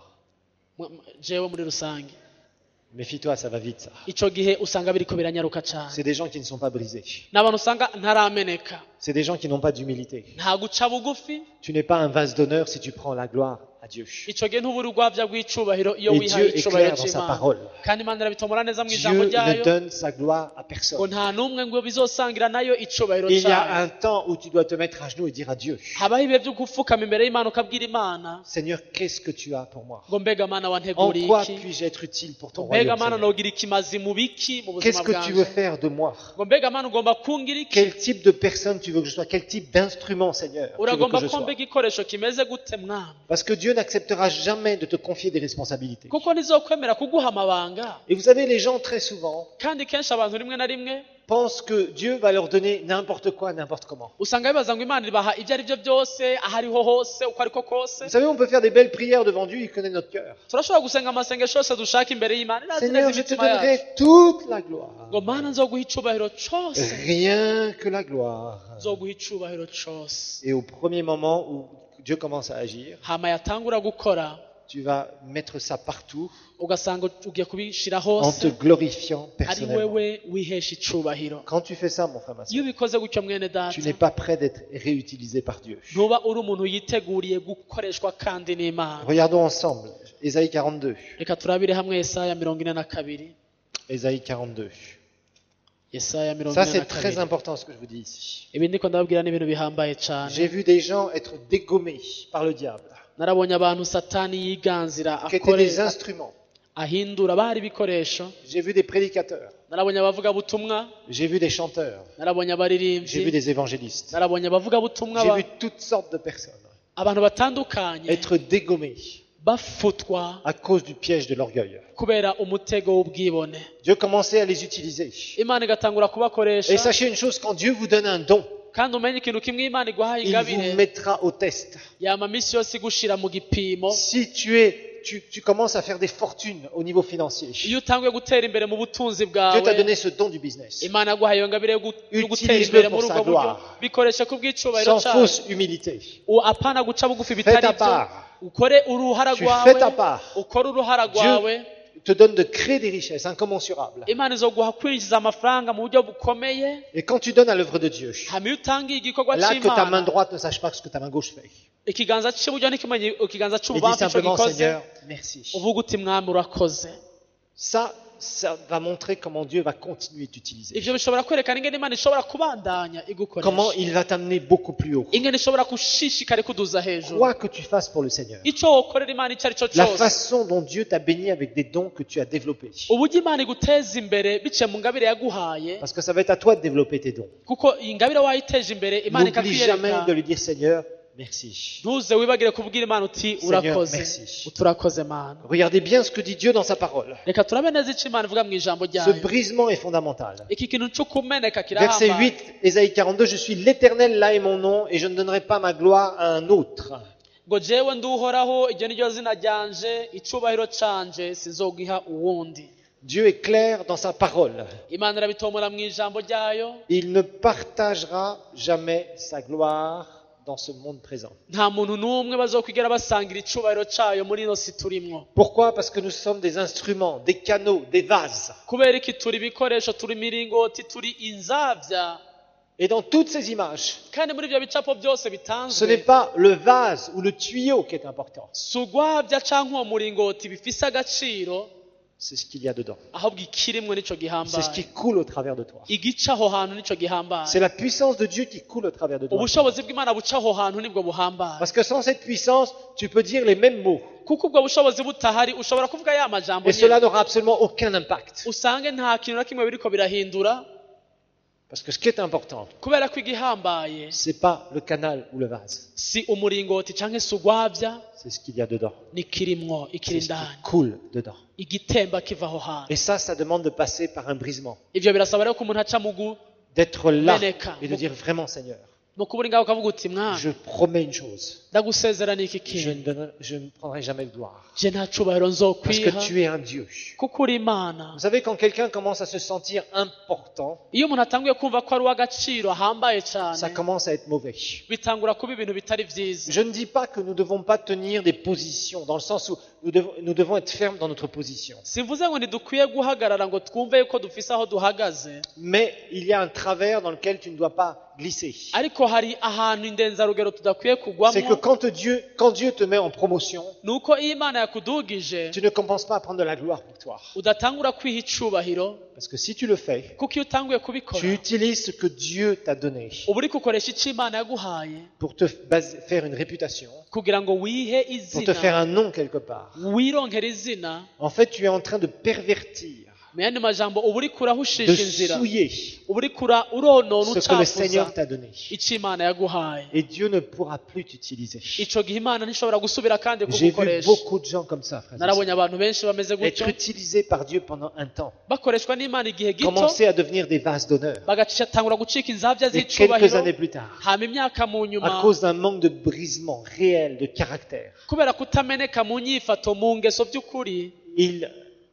jewe muri rusange Méfie-toi, ça va vite ça. ico gihe usanga biriko biranyaruka cane C'est des gens qui ne sont pas brisés. n'abantu usanga ntarameneka C'est des gens qui n'ont pas d'humilité. nta guca bugufi Tu n'es pas un vase d'honneur si tu prends la gloire à Dieu. ico gihe ntubura urwavya rw'icubahiro iyo Et wihaye Dieu est icubahiro clair dans sa c'imana parole. kandi imana irabitomora neza mu ijambo Dieu ne ryayo donne sa gloire à ngo personne. nta n'umwe ngo bizosangira nayo icubahiro Il y a cayo un temps où tu dois te mettre à genoux et dire à Dieu, habaho ibihe vyo gupfukama imbere y'imana ukabwira imana Seigneur, qu'est-ce que tu as pour moi? ngo mbega mana En wanteguriye quoi iki puis-je être utile pour ton ngo mbega royaume, mana Seigneur? nogira ikimazi mu biki mu Qu'est-ce buzima que tu veux bwanje faire de moi? ngo mbega mana ugomba kungira iki Quel type de personne tu veux que je sois? Quel type d'instrument, Seigneur, tu veux que uragomba je ko sois? mbega igikoresho kimeze gute mwami Parce que Dieu n'acceptera jamais de te confier des responsabilités. kuko ntizokwemera kuguha amabanga Et vous savez, les gens très souvent kandi kenshi abantu rimwe na rimwe pensent que Dieu va leur donner n'importe quoi, n'importe comment. usanga bibaza ngo imana ibaha ibyo ari byo byose aho ariho hose uko ariko kose Vous savez, on peut faire des belles prières devant Dieu, il connaît notre cœur. turashobora gusenga amasengesho yose dushaka imbere y'imana irazi Seigneur, neza je te imitima yacu donnerai toute la gloire. ngo mana nzoguha icubahiro cose Rien que la gloire. nzoguha icubahiro cose Et au premier moment où Dieu commence à agir, hama yatangura gukora tu vas mettre ça partout ugasanga ugiye kubishira en te hose glorifiant ari personnellement. wewe wihesha icubahiro Quand tu fais ça, mon frère, ma iyo soeur, ubikoze gutyo mwene tu data n'es pas prêt d'être réutilisé par Dieu. ntuba uri umuntu yiteguriye gukoreshwa kandi n'imana Regardons ensemble. Ésaïe 42. reka turabire hamwe yesaya 42 Ésaïe 42. yesaya Ça, c'est 42 très important ce que je vous dis ici. ibi ndiko ndababwira n'ibintu bihambaye cyane J'ai vu des gens être dégommés par le diable, narabonye abantu satani yiganzira qui étaient des akorera instruments. ahindura bari ibikoresho J'ai vu des prédicateurs, narabonye abavuga butumwa j'ai vu des chanteurs, narabonye j'ai vu abaririmbyi des évangélistes, narabonye abavuga butumwa j'ai vu toutes sortes de personnes abantu batandukanye être dégommés bafutwa à cause du piège de l'orgueil. kubera umutego w'ubwibone Dieu commençait à les utiliser. imana igatangura Et kubakoresha sachez une chose, quand Dieu vous donne un don, kandi umenye ikintu kimwe imana iguhaye il vous ingabire mettra au test. yama misi yose igushira mu gipimo Si tu commences à faire des fortunes au niveau financier, iyo utanguye gutera imbere mu butunzi Dieu t'a bwawe donné ce don du business, imana yaguhaye iyo ngabire yo gutera Utilise-le imbere pour muri sa ubwo buryo gloire. bikoresha ku bw'icubahiro sans cyawe fausse humilité. apana guca bugufi Fais bitari ta byo part. ukore uruhara Tu rwawe fais ta part. ukore uruhara rwawe Dieu te donne de créer des richesses incommensurables. imana izoguha kwinjiza amafaranga mu buryo bukomeye Et quand tu donnes à l'œuvre de Dieu, hama iyo utangiye igikorwa là que ta main cy'imana droite ne sache pas ce que ta main gauche fait. ikiganza cy'iburyo ntikimenye ikiganza Et dis cy'ububamfu icyo simplement, gikoze Seigneur, merci. uvuga uti mwami urakoze Ça va montrer comment Dieu va continuer de t'utiliser. ivyo bishobora kwerekana ingene imana ishobora kubandanya Comment igukoresha il va t'amener beaucoup plus haut. ingene ishobora gushishikara ikuduza hejuru Quoi que tu fasses pour le Seigneur. ico wokorera imana icyo ari cyo La cyose façon dont Dieu t'a béni avec des dons que tu as développés. uburyo imana iguteza imbere biciye mu ngabire yaguhaye Parce que ça va être à toi de développer tes dons. kuko iyi ngabire wayiteje imbere imana N'oublie jamais ikakwiyereka de lui dire, Seigneur, merci. ntuze wibagire kubwira imana uti Seigneur, urakoze merci. uturakoze mana. Regardez bien ce que dit Dieu dans sa parole. Reka turabe neza icyo imana ivuga mu ijambo Ce ryayo. brisement est fondamental. Iki kintu cyo kumeneka Verset kirahambaye. 8, Ésaïe 42, je suis l'Éternel, là est mon nom, et je ne donnerai pas ma gloire à un autre. ngo jewe nduhoraho iryo ni ryo zina ryanje icubahiro canje sinzogiha uwundi. Dieu est clair dans sa parole. Imana irabitomora mu ijambo ryayo. Il ne partagera jamais sa gloire dans ce monde présent. Nta muntu n'umwe bazokwigera basangira icubahiro cayo muri ino si turimwo. Pourquoi? Parce que nous sommes des instruments, des canaux, des vases. Kubera iki turi ibikoresho, turi imiringoti, turi inzavya. Et dans toutes ces images, Kandi muri ibyo bicapo byose ce n'est bitanzwe pas le vase ou le tuyau qui est important, si ugwavya canke uwo muringoti bifise agaciro, c'est ce qu'il y a dedans. ahubwo ikirimwe nico C'est ce gihambaye. qui coule au travers de toi. Igica aho hantu nico C'est gihambaye. la puissance de Dieu qui coule au travers de toi. Ubushobozi bw'Imana buca aho hantu nibwo buhambaye. Parce que sans cette puissance, tu peux dire les mêmes mots. Kuko ubwo bushobozi butahari ushobora kuvuga ya majambo Et cela nyene n'aura absolument aucun impact. usange nta kintu na kimwe biriko birahindura. Parce que ce qui est important, Kubera ko igihambaye c'est pas le canal ou le vase. si umuringoti canke si ugwavya, C'est ce qu'il y a dedans. ni kirimwo ikiri C'est ce qui indani, coule dedans. igitemba kiva aho hantu. Et ça demande de passer par un brisement. Ivyo birasaba rero ko umuntu aca mu D'être là Meneka. et de dire vraiment, Seigneur, kubura ngaho ukavuga uti mwana je promets une chose. ndagusezerana iki Je kintu, ne prendrai jamais de gloire. je nta cubahiro Parce que nzokwiha tu es un Dieu. kuko uri Imana. Vous savez, quand quelqu'un commence à se sentir important, Iyo umuntu atanguye kumva ko ari uw'agaciro ahambaye ça cyane, commence à être mauvais. bitangura kuba ibintu bitari vyiza. Je ne dis pas que nous ne devons pas tenir des positions, dans le sens où nous devons être fermes dans notre position. Simvuze ngo ntidukwiye guhagarara ngo twumve yuko dufise aho duhagaze, Mais il y a un travers dans lequel tu ne dois pas glisser. ariko hari ahantu indenzarugero tudakwiye C'est que kugwamo. quand Dieu te met en promotion, Nuko iyo Imana yakudugije tu ne commences pas à prendre de la gloire pour toi. udatangura kwiha icubahiro, Parce que si tu le fais, kuko iyo utanguye kubikora tu utilises ce que Dieu t'a donné uba uri gukoresha icyo Imana yaguhaye pour te faire une réputation, kugira ngo wihe pour te faire izina, un nom quelque part. wironkere izina. En fait, tu es en train de pervertir, Mu yandi majambo uba uri kurahushisha de inzira, souiller uba uri uronona ce que le Seigneur ucafuza t'a donné. icyo Imana yaguhaye. Et Dieu ne pourra plus t'utiliser. Ico gihe Imana ntishobora gusubira kandi J'ai vu kugukoresha. beaucoup de gens comme ça, frères et sœurs, Narabonye abantu benshi bameze gutyo être utilisés par Dieu pendant un temps, bakoreshwa n'Imana igihe gito, commencer à devenir des vases d'honneur. bagatangura gucika inzavya Et quelques années z'icubahiro, plus tard, hama imyaka mu à nyuma cause d'un manque de brisement réel de caractère, kubera kutameneka mu nyifato, mu ngeso by'ukuri, ils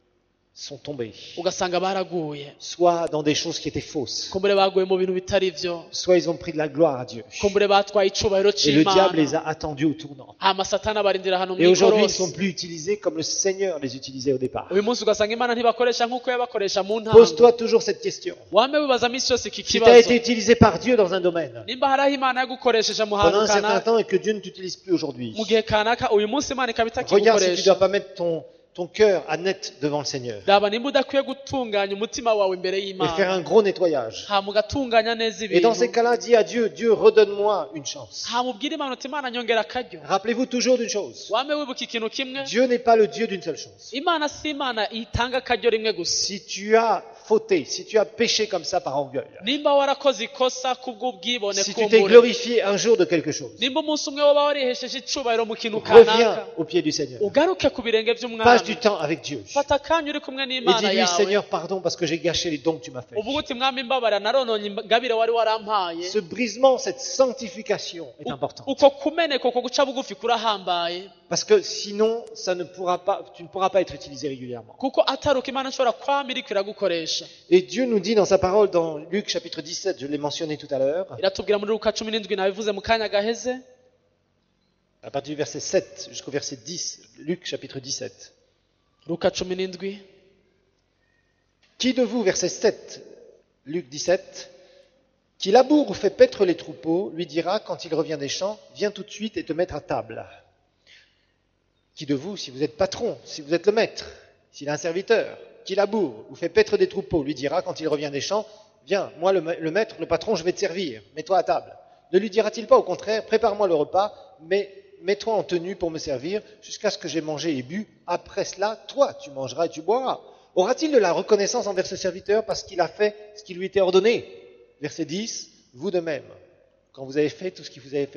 sont tombés, ugasanga baraguye. soit dans des choses qui étaient fausses, Kumbure baguye mu bintu bitari vyo, soit ils ont pris de la gloire à Dieu. kumbure batwaye icubahiro Et le diable les c'Imana, a attendus au tournant. hama satani abarindira hano Et aujourd'hui, ils ne mw'ikorosi. sont plus utilisés comme le Seigneur les utilisait au départ. Uyu munsi ugasanga Imana ntibakoresha nk'uko yabakoresha mu ntango. Pose-toi toujours cette question. Wame wibaza minsi yose iki Si tu as été kibazo, utilisé par Dieu dans un domaine, nimba hariho Imana yagukoresheje mu pendant hantu un certain kanaka, temps et que Dieu ne t'utilise plus aujourd'hui, mu gihe kanaka, uyu munsi Imana ikaba regarde si tu ne itakigukoresha, dois pas mettre ton cœur à net devant le Seigneur raba nimba udakwiye gutunganya umutima wawe imbere et faire y'Imana, un gros nettoyage. hama ugatunganya neza Et dans ces ibintu, cas-là, dis à Dieu, Dieu, redonne-moi une chance. hama ubwire Imana uti Imana nyongera akaryo. Rappelez-vous toujours d'une chose. Wame wibuka ikintu kimwe, Dieu n'est pas le Dieu d'une seule chose. Imana si Imana itanga akaryo rimwe gusa. Si tu as fauté, si tu as péché comme ça par orgueil, Nimba warakoze ikosa kubw'ubwibone si tu t'es kumbure, glorifié un jour de quelque chose, nimba umunsi umwe waba warihesheje icubahiro mu kintu reviens kanaka, au pied du Seigneur. ugaruke ku birenge Passe du by'umwami, temps avec Dieu. fata akanya uri kumwe Et n'Imana dis-lui, yawe, Seigneur, pardon parce que j'ai gâché les dons que tu m'as fait. uvuga uti mwami mbabarira narononye ingabire wari warampaye. Ce brisement, cette sanctification est importante. Uko kumeneka, uko guca bugufi kurahambaye, Parce que sinon, tu ne pourras pas être utilisé régulièrement. kuko ataruka Imana nshobora kwama iriko iragukoresha. Et Dieu nous dit dans sa parole, dans Luc chapitre 17, je l'ai mentionné tout à l'heure, Iratubwira muri Luka 17 nabivuze mu kanya gaheze, à partir du verset 7 jusqu'au verset 10, Luc chapitre 17. Luka 17, Qui de vous, verset 7, Luc 17, qui laboure ou fait paître les troupeaux, lui dira, quand il revient des champs, viens tout de suite et te mettre à table. Qui de vous, si vous êtes patron, si vous êtes le maître, s'il a un serviteur, qui laboure ou fait paître des troupeaux, lui dira, quand il revient des champs, viens, moi le maître, le patron, je vais te servir, mets-toi à table. Ne lui dira-t-il pas au contraire, prépare-moi le repas, mais mets-toi en tenue pour me servir, jusqu'à ce que j'ai mangé et bu, après cela, toi, tu mangeras et tu boiras. Aura-t-il de la reconnaissance envers ce serviteur parce qu'il a fait ce qui lui était ordonné? Verset 10, vous de même, quand vous avez fait tout ce qui vous a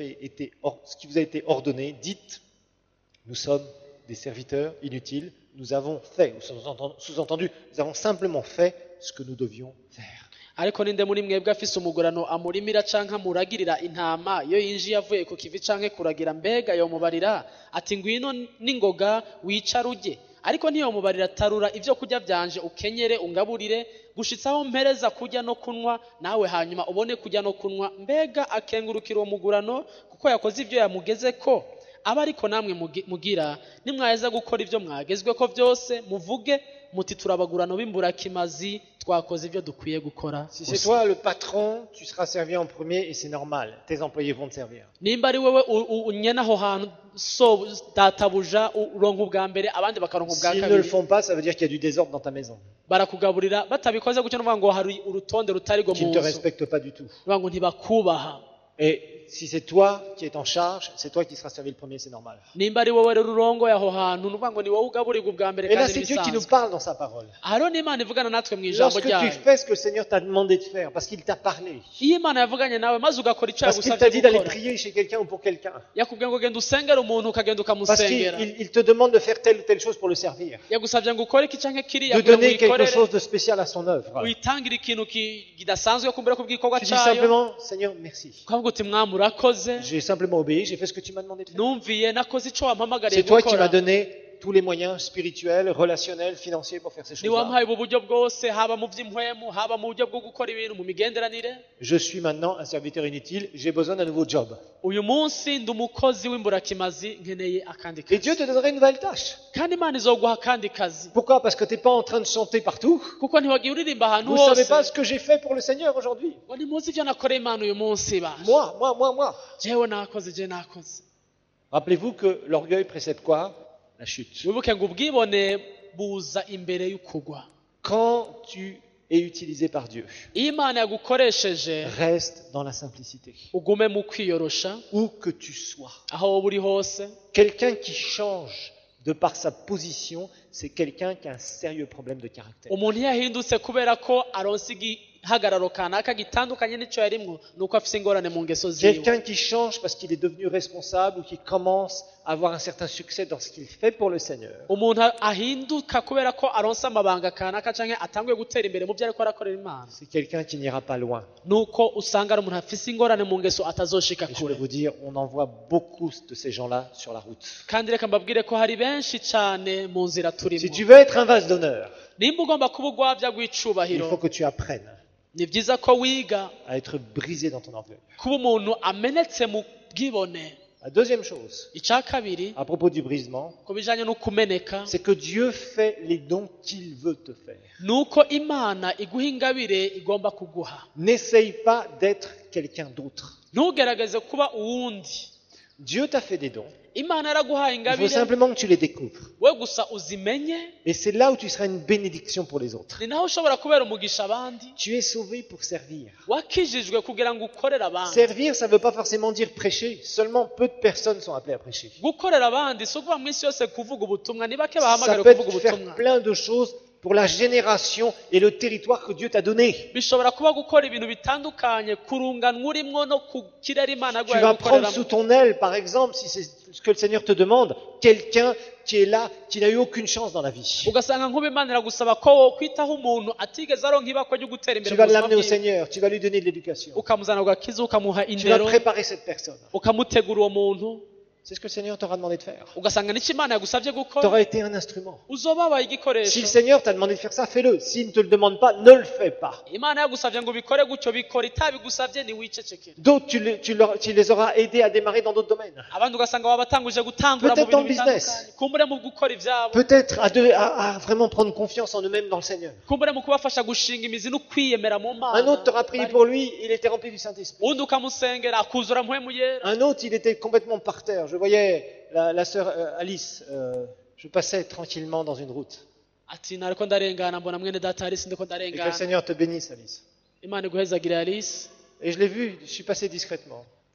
été ordonné, dites, nous sommes des serviteurs inutiles, nous avons fait, sous-entendu, nous avons simplement fait ce que nous devions faire. ariko ninde muri mwebwe afise umugurano amurimira canke amuragirira intama iyo yinjiye avuye ku kivi canke kuragira mbega yomubarira ati ngwino n'ingoga wicara urye ariko ntiyomubarira tarura ivyo kurya vyanje ukenyere ungaburire gushitsaho mpereza kurya no kunwa nawe hanyuma ubone kurya no kunwa mbega akengurukira uwo mugurano kuko yakoze ivyo yamugezeko aba ariko namwe mugira nimwaheza gukora ivyo mwagezweko vyose muvuge muti turabagurano b'imburakimazi twakoze ivyo dukwiye gukora. Si c'est toi le patron, tu seras servi en premier et c'est normal. Tes employés vont te servir. nimba ari wewe unyena aho hantu so databuja uronka ubwa mbere abandi bakaronka ubwa S'ils ne le kabiri font pas, ça veut dire qu'il y a du désordre dans ta maison. barakugaburira batabikoze gutyo nuvuga ngo hari urutonde rutari go Qu'ils mu ne te nzu respectent pas du tout. nuvuga ngo ntibakubaha. Et si c'est toi qui es en charge, c'est toi qui seras servi le premier, c'est normal. nimba ari wowe rero urongoye aho hantu nuvuga ngo ni wowe ugaburirwa ubwa mbere Et là, kandi c'est Dieu qui nous n'ibisanzwe. parle dans sa parole. hariho n'imana ivugana natwe mu ijambo Lorsque tu ryayo. fais ce que le Seigneur t'a demandé de faire, parce qu'il t'a parlé, iyo imana yavuganye nawe maze ugakora icyo parce qu'il t'a yagusabye dit d'aller gukora prier chez quelqu'un ou pour quelqu'un, yakubwiye ngo genda usengere umuntu ukagenda parce ukamusengera qu'il te demande de faire telle ou telle chose pour le servir, yagusabye ngo ukore iki canke kiriya de kugira ngo donner quelque wikorere chose de spécial à son œuvre. witangire ikintu kidasanzwe kumbere ku bw'igikorwa Tu dis cyayo simplement, Seigneur, merci. ukavuga uti mwami urakoze J'ai simplement obéi, j'ai fait ce que tu m'as demandé de faire. numviye nakoze icyo wampamagariye C'est toi qui gukora m'as donné tous les moyens spirituels, relationnels, financiers pour faire ces ni choses-là. wampaye ubu buryo bwose haba mu by'impwemu haba mu buryo bwo gukora ibintu mu migenderanire. Je suis maintenant un serviteur inutile, j'ai besoin d'un nouveau job. uyu munsi ndi umukozi w'imburakimazi nkeneye akandi Et Dieu kazi te donnerait une nouvelle tâche. kandi imana izoguha akandi kazi Pourquoi? Parce que tu n'es pas en train de chanter partout. kuko ntiwagiye uririmba ahantu Vous ne savez hose pas ce que j'ai fait pour le Seigneur aujourd'hui. ngo nimuzi ibyo nakoreye imana uyu munsi ba Moi. jewe nakoze je nakoze. Rappelez-vous que l'orgueil précède quoi? La chute. wibuke ngo ubwibone buza imbere y'ukugwa. Quand tu es utilisé par Dieu, iyo imana yagukoresheje reste dans la simplicité. ugume mu kwiyorosha Où que tu sois. aho wowe uri hose. Quelqu'un qui change de par sa position, c'est quelqu'un qui a un sérieux problème de caractère. umuntu iyo yahindutse kubera ko aronse igihagararo kanaka gitandukanye n'icyo yarimwo ni uko afise ingorane mu ngeso ziwe. Quelqu'un qui change parce qu'il est devenu responsable ou qui commence à avoir un certain succès dans ce qu'il fait pour le Seigneur. umuntu ahinduka kubera ko aronse amabanga kanaka canke atanguye gutera imbere mu byo ariko arakorera imana C'est quelqu'un qui n'ira pas loin. nuko usanga ari umuntu afise ingorane mu ngeso atazoshika Et je kure. peux vous dire, on en voit beaucoup de ces gens-là sur la route. kandi reka mbabwire ko hari benshi cane mu nzira Si turimo. tu veux être un vase d'honneur, nimba ugomba kuba urwavya il rw'icubahiro faut que tu apprennes ni vyiza ko wiga à être brisé dans ton orgueil. kuba umuntu amenetse mu bwibone. La deuxième chose, icya kabiri à propos du brisement, ku bijanye no kumeneka c'est que Dieu fait les dons qu'il veut te faire. nuko imana iguha ingabire igomba kuguha. N'essaye pas d'être quelqu'un d'autre. ntugerageze kuba uwundi. Dieu t'a fait des dons. imana yaraguhaye Il faut ingabire simplement que tu les découvres. we gusa uzimenye Et c'est là où tu seras une bénédiction pour les autres. ni naho ushobora kubera umugisha abandi. Tu es sauvé pour servir. wakijijwe kugira ngo ukorere abandi. Servir, ça ne veut pas forcément dire prêcher. Seulement peu de personnes sont appelées à prêcher. gukorera abandi si ukuvuga mu isi yose kuvuga ubutumwa ni bake Ça bahamagara peut kuvuga être faire ubutumwa. plein de choses pour la génération et le territoire que Dieu t'a donné. bishobora kuba gukora ibintu bitandukanye kurunganwa urimwo no ku kirere imana Tu yaguhaye vas prendre gukoreramo. sous ton aile, par exemple, si c'est ce que le Seigneur te demande, quelqu'un qui est là, qui n'a eu aucune chance dans la vie. ugasanga nk'ubu imana iragusaba ko wokwitaho umuntu atigeze aronka ibakwe ryo gutera imbere Tu mu vas buzima l'amener au bwiwe. Seigneur, tu vas lui donner de l'éducation. ukamuzana ugakiza ukamuha Tu vas indero préparer cette personne. ukamutegura uwo muntu C'est ce que le Seigneur t'aura demandé de faire. ugasanga n'icyo imana yagusabye Tu gukora auras été un instrument. uzoba wabaye Si igikoresho. le Seigneur t'a demandé de faire ça, fais-le. S'il ne te le demande pas, ne le fais pas. imana yagusabye ngo ubikore gutyo bikora itabigusabye ntiwicecekere. D'autres, tu les auras aidés à démarrer dans d'autres domaines. abandi ugasanga wabatanguje gutangura mu Peut-être dans bintu le business. bitandukanye kumbure mu gukora ibyabo Peut-être à vraiment prendre confiance en eux-mêmes dans le Seigneur. kumbure mu kubafasha gushinga imizi no kwiyemera mu Un autre t'aura mana. prié pour lui, il était rempli du Saint-Esprit. undi ukamusengera akuzura mpwemu yera. Un autre, il était complètement par terre. Je voyais la sœur Alice, je passais tranquillement dans une route. ati nariko ndarengana mbona mwene data Alice ndiko Et que le ndarengana. Seigneur te bénisse, Alice. imana iguhezagire Alice. Et je l'ai vu, je suis passé discrètement.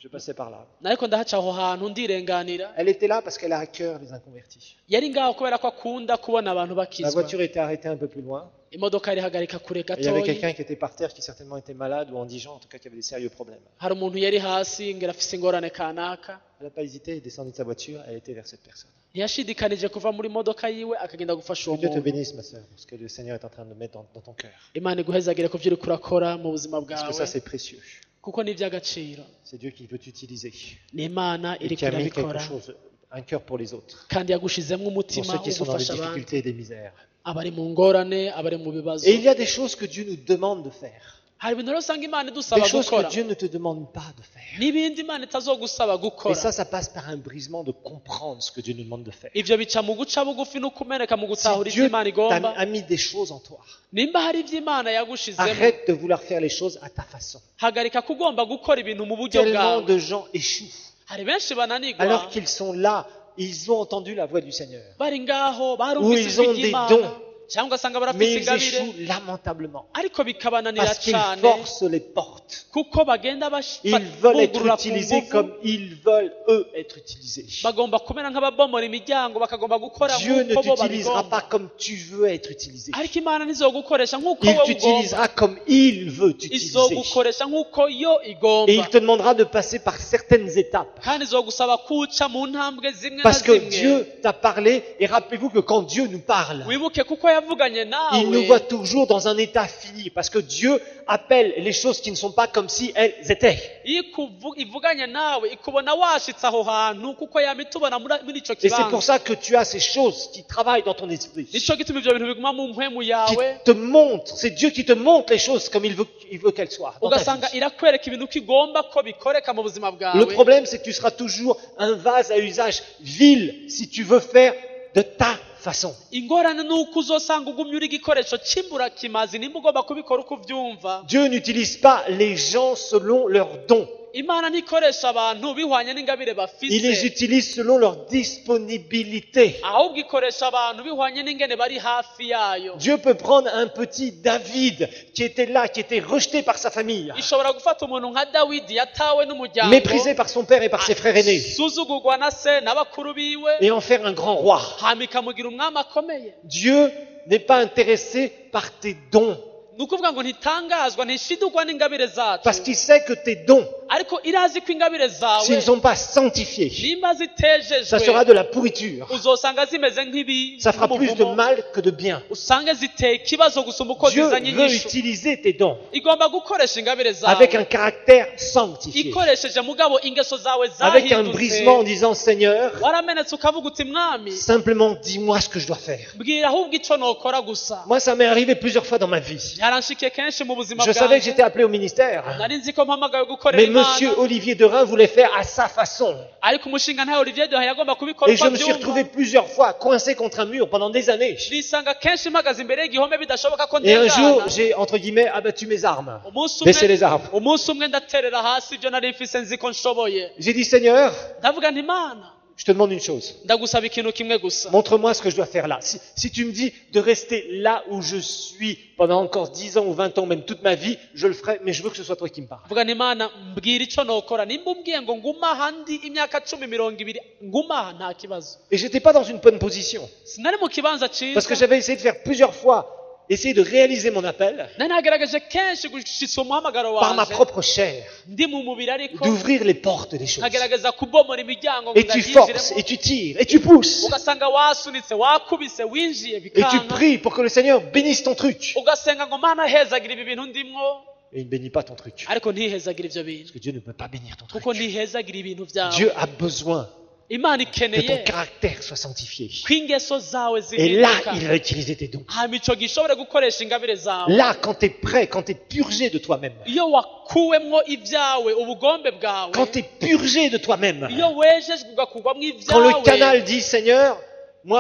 Je passais par là. nariko ndahaca aho hantu ndirenganira Elle était là parce qu'elle a à cœur les inconvertis. yari ngaho kubera ko akunda kubona abantu La bakizwa voiture était arrêtée un peu plus loin. imodoka irihagarika kure Et il y avait gatoyi quelqu'un qui était par terre qui certainement était malade ou indigent, en tout cas qui avait des sérieux problèmes. hari umuntu yari hasi ngira afise ingorane kanaka Elle n'a pas hésité, elle est descendue de sa voiture, elle était vers cette personne. ntiyashidikanije kuva muri modoka yiwe akagenda gufasha Que uwo Dieu te muntu bénisse, ma sœur, pour ce que le Seigneur est en train de mettre dans ton cœur. imana iguhezagire ku byo uri kurakora mu buzima Parce que bwawe ça, c'est précieux. kuko ni iby'agaciro C'est Dieu qui veut t'utiliser. ni imana Et iri qui a mis quelque kurabikora chose, un cœur pour les autres. kandi yagushizemo Pour umutima ceux qui wo sont dans des gufasha abandi difficultés et des misères. abari mu ngorane abari mu bibazo Et il y a des choses que Dieu nous demande de faire. hari ibintu rero usanga imana Des idusaba choses gukora que Dieu ne te demande pas de faire. n'ibindi imana itazogusaba Et gukora ça passe par un brisement de comprendre ce que Dieu nous demande de faire. ivyo bica mu guca bugufi no kumeneka mu Si gutahura ivyo Dieu imana igomba a mis des choses en toi, nimba hari ivyo imana yagushizemo arrête de vouloir faire les choses à ta façon. hagarika kugomba gukora ibintu mu buryo Tellement bwawe de gens échouent. hari benshi bananigwa Alors qu'ils sont là, ils ont entendu la voix du Seigneur. bari ngaho Ou barumvise ils ont ijwi des ry'imana dons. cyangwa ugasanga Mais barafise ils ingabire échouent lamentablement. ariko bikabananira Parce qu'ils cane forcent les portes. kuko bagenda Ils veulent être bugurura ku utilisés nguvu comme ils veulent eux être utilisés. bagomba kumera nk'ababomora imiryango bakagomba gukora Dieu ne nk'uko bo t'utilisera babigomba pas comme tu veux être utilisé. ariko imana ntizogukoresha nk'uko Il wowe ugomba t'utilisera comme il veut t'utiliser. izogukoresha nk'uko yo igomba Et il te demandera de passer par certaines étapes. kandi izogusaba kuca mu ntambwe zimwe na Parce que zimwe Dieu t'a parlé, et rappelez-vous que quand Dieu nous parle, wibuke kuko yavuganye il nous nawe voit toujours dans un état fini. Parce que Dieu appelle les choses qui ne sont pas comme si elles étaient. iyo ivuganye nawe ikubona washitse aho hantu kuko yama itubona muri ico Et c'est pour kibanza ça que tu as ces choses qui travaillent dans ton esprit. nico gituma ivyo bintu biguma mu mpwemu Qui yawe te montrent, c'est Dieu qui te montre les choses comme il veut qu'elles soient. Dans ta ugasanga vie. irakwereka ibintu ko igomba ko bikoreka mu buzima Le bwawe problème, c'est que tu seras toujours un vase à usage vil si tu veux faire de ta façon. ingorane ni uko uzosanga ugumye uri igikoresho cy'imburakimazi nimba ugomba kubikora uko ubyumva Dieu n'utilise pas les gens selon leurs dons. imana ntikoresha abantu bihwanye n'ingabire Il les bafise utilise selon leur disponibilité. ahubwo ikoresha abantu bihwanye n'ingene bari hafi yayo Dieu peut prendre un petit David qui était là, qui était rejeté par sa famille, ishobora gufata umuntu nka dawidi yatawe n'umuryango méprisé par son père et par ses frères aînés, suzugurwa na se n'abakuru biwe et en faire un grand roi. hama ikamugira umwami akomeye Dieu n'est pas intéressé par tes dons, ni ukuvuga ngo ntitangazwa ntishidugwa n'ingabire zacu parce qu'il sait que tes dons, ariko irazi ko ingabire zawe s'ils ne sont pas sanctifiés, nimba ça zitejejwe sera de la pourriture. uzosanga zimeze nk'ibi Ça fera plus de nk'umuvumo. mal que de bien. usange ziteye ikibazo gusumba uko Dieu zizanye veut inyishu utiliser tes dons igomba gukoresha ingabire zawe avec un caractère sanctifié, ikoresheje mugabo ingeso zawe avec un brisement en zahindutse disant Seigneur, waramenetse ukavuga uti mwami simplement dis-moi ce que je dois faire. mbwira ahubwo ico nokora gusa Moi, ça m'est arrivé plusieurs fois dans ma vie. byaranshikiye kenshi mu buzima Je savais que bwanjye j'étais appelé au ministère, nari nzi ko mpamagawe gukorera mais imana Monsieur Olivier Derain voulait faire à sa façon. ariko umushinga ntawe Olivier Duha yagomba kubikora Et uko je me suis abyumva retrouvé plusieurs fois coincé contre un mur pendant des années. nisanga kenshi mpagaze imbere y'igihome bidashoboka ko Et un jour, ndengana j'ai, entre guillemets, abattu mes armes, umunsi baissé umwe les armes. umunsi umwe ndaterera hasi ibyo nari mfise nzi ko nshoboye J'ai dit Seigneur, ndavuga nti imana je te demande une chose. ndagusaba ikintu kimwe gusa Montre-moi ce que je dois faire là. Si tu me dis de rester là où je suis pendant encore 10 ans ou 20 ans, même toute ma vie, je le ferai, mais je veux que ce soit toi qui me parles. vuga nti imana mbwira ico nokora nimba umbwiye ngo nguma aha ndi imyaka 10-20 nguma aha nta kibazo Et j'étais pas dans une bonne position. sinari mu kibanza Parce que ciza j'avais essayé de faire plusieurs fois, essayer de réaliser mon appel nari nagerageje kenshi gushitsa umuhamagaro par ma wanje propre chair, ndi mu mubiri ariko d'ouvrir les portes des choses. nkagerageza kubomora imiryango ngo Et tu forces, ndabyinjiremo et tu tires, et tu pousses, ugasanga wasunitse wakubise winjiye et tu bikanga pries pour que le Seigneur bénisse ton truc. ugasenga ngo mana hezagira ibi bintu ndimwo Et il ne bénit pas ton truc. ariko ntihezagira ivyo Parce bintu que Dieu ne peut pas bénir ton truc. kuko ntihezagira ibintu vyawe Dieu a besoin imana que ton ikeneye caractère soit sanctifié. ko ingeso zawe Et là, zihinduka il va utiliser tes dons. hama ico gishobore gukoresha ingabire zawe Là, quand tu es prêt, quand tu es purgé de toi-même, iyo wakuwemwo ibyawe ubugombe bwawe quand tu es purgé de toi-même, iyo wejejwe ugakugwamwo quand le ibyawe canal dit Seigneur, moi,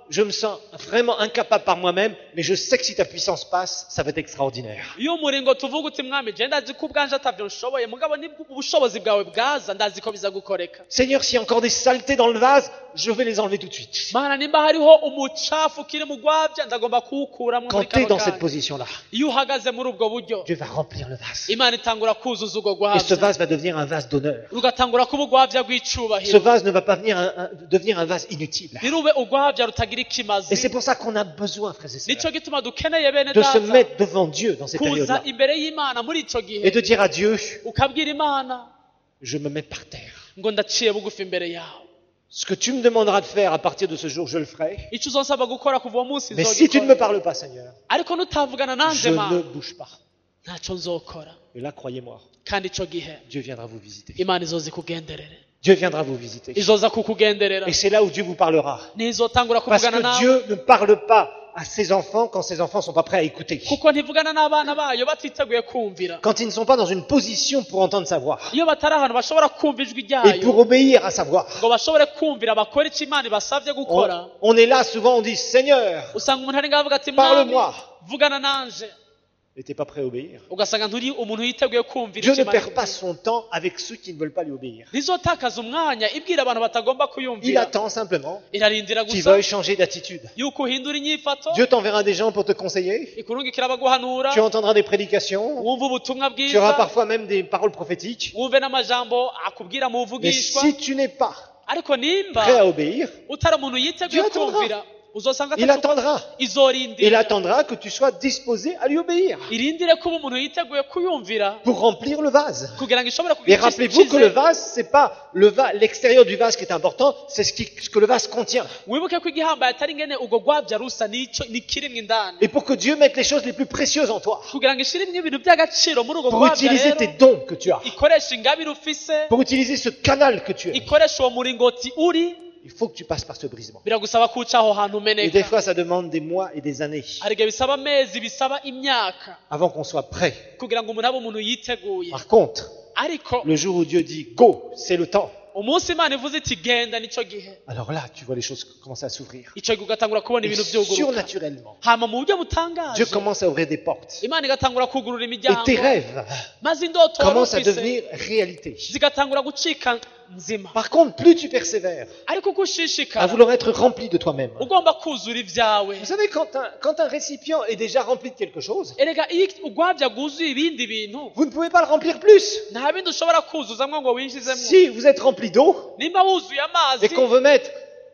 je me sens vraiment incapable par moi-même, mais je sais que si ta puissance passe, ça va être extraordinaire. iyo umuringo tuvuga uti mwami je ndazi ko ubwanje atavyo nshoboye mugabo nibwo ubushobozi bwawe bwaza ndazi ko biza gukoreka Seigneur, s'il y a encore des saletés dans le vase, je vais les enlever tout de suite. mana nimba hariho umucafu ukiri mu gwavya ndagomba kuwukuramwo Quand muri tu es kano dans cette kanya position-là, iyo uhagaze muri ubwo buryo Dieu va remplir le vase. imana itangura kuzuza ubwo Et ce gwavya vase va devenir un vase d'honneur. rugatangura kuba ugwavya Ce rw'icubahiro vase ne va pas devenir un vase inutile. ntirube ugwavya rutagira ikimazi Et c'est pour ça qu'on a besoin, frères et nico sœurs, gituma dukeneye bene de se data mettre devant Dieu dans cette kuza période-là. imbere y'imana muri ico Et gihe de dire à Dieu, ukabwira imana je me mets par terre. ngo ndaciye bugufi imbere yawe Ce que tu me demanderas de faire à partir de ce jour, je le ferai. ico uzonsaba gukora kuva uwo munsi Mais si tu ne me nzogikora parles pas, Seigneur, ariko nutavugana nanje je ne mana bouge pas. ntaco nzokora Et là, croyez-moi, kandi ico gihe Dieu viendra vous visiter. imana izoza ikugenderere Dieu viendra vous visiter. izoza kukugenderera Et c'est là où Dieu vous parlera. ntizotangura Parce kuvugana que nawe Dieu ne parle pas à ses enfants quand ses enfants ne sont pas prêts à écouter. kuko ntivugana n'abana bayo batiteguye kumvira Quand ils ne sont pas dans une position pour entendre sa voix. iyo batari ahantu bashobora kumva ijwi Et ryayo pour obéir à sa voix. ngo bashobore kumvira bakore icyo imana ibasabye gukora On est là, souvent on dit, Seigneur, usanga umuntu ari ngaho avuga ati mwami parle-moi. vugana nanje Et t'es pas prêt à obéir. ugasanga nturi umuntu yiteguye kumvira Dieu icyo ne imana perd pas son temps avec ceux qui ne veulent pas lui obéir. ntizotakaza umwanya ibwira abantu batagomba Il kuyumvira attend simplement irarindira qu'ils gusa veuillent changer d'attitude. yuko uhindura inyifato Dieu t'enverra des gens pour te conseiller. ikurungikira abaguhanura Tu entendras des prédications. wumve ubutumwa Tu auras bwiza parfois même des paroles prophétiques. wumve n'amajambo akubwira mu Mais buvugishwa si tu n'es pas ariko nimba prêt à obéir, utari umuntu yiteguye Dieu attendra. kumvira uzosanga il attendra. Il izorindira attendra que tu sois disposé à lui obéir irindire kuba umuntu yiteguye kuyumvira pour remplir le vase. kugira ngo ishobore Et kugira rappelez-vous que le vase, c'est pas l'extérieur du vase qui est important, c'est ce que le vase contient. wibuke ko igihambaye atari ngene ubwo gwabya rusa nikirimwe indani Et pour que Dieu mette les choses les plus précieuses en toi, kugira ngo ishirimwe ibintu by'agaciro muri ubwo pour gwabya utiliser rero tes dons que tu as, ikoresha ingabire ufise pour utiliser ce canal que tu es, ikoresha uwo muringoti uri il faut que tu passes par ce brisement. biragusaba kuca aho hantu Et des umeneka fois, ça demande des mois et des années hari igihe bisaba amezi bisaba imyaka avant qu'on soit prêt. kugira ngo umuntu abe umuntu yiteguye Par contre, ariko le jour où Dieu dit go, c'est le temps. umunsi imana ivuze iti genda nico gihe Alors là, tu vois les choses commencer à s'ouvrir. ico gihe ugatangura kubona Et ibintu byuguruka surnaturellement, hama mu buryo Dieu butangaje commence à ouvrir des portes. imana igatangura kugurura Et imiryango tes rêves maze indoto wari commencent à ufise devenir réalité. zigatangura gucika nzima Par contre, plus tu persévères ariko uko à ushishikara vouloir être rempli de toi-même. ugomba kuzura ibyawe Vous savez, quand un récipient est déjà rempli de quelque chose, erega iyo ugwabya bwuzuye ibindi bintu vous ne pouvez pas le remplir plus. nta bindi ushobora kuzuzamwo ngo winjizemo Si vous êtes rempli d'eau nimba wuzuye amazi et qu'on veut mettre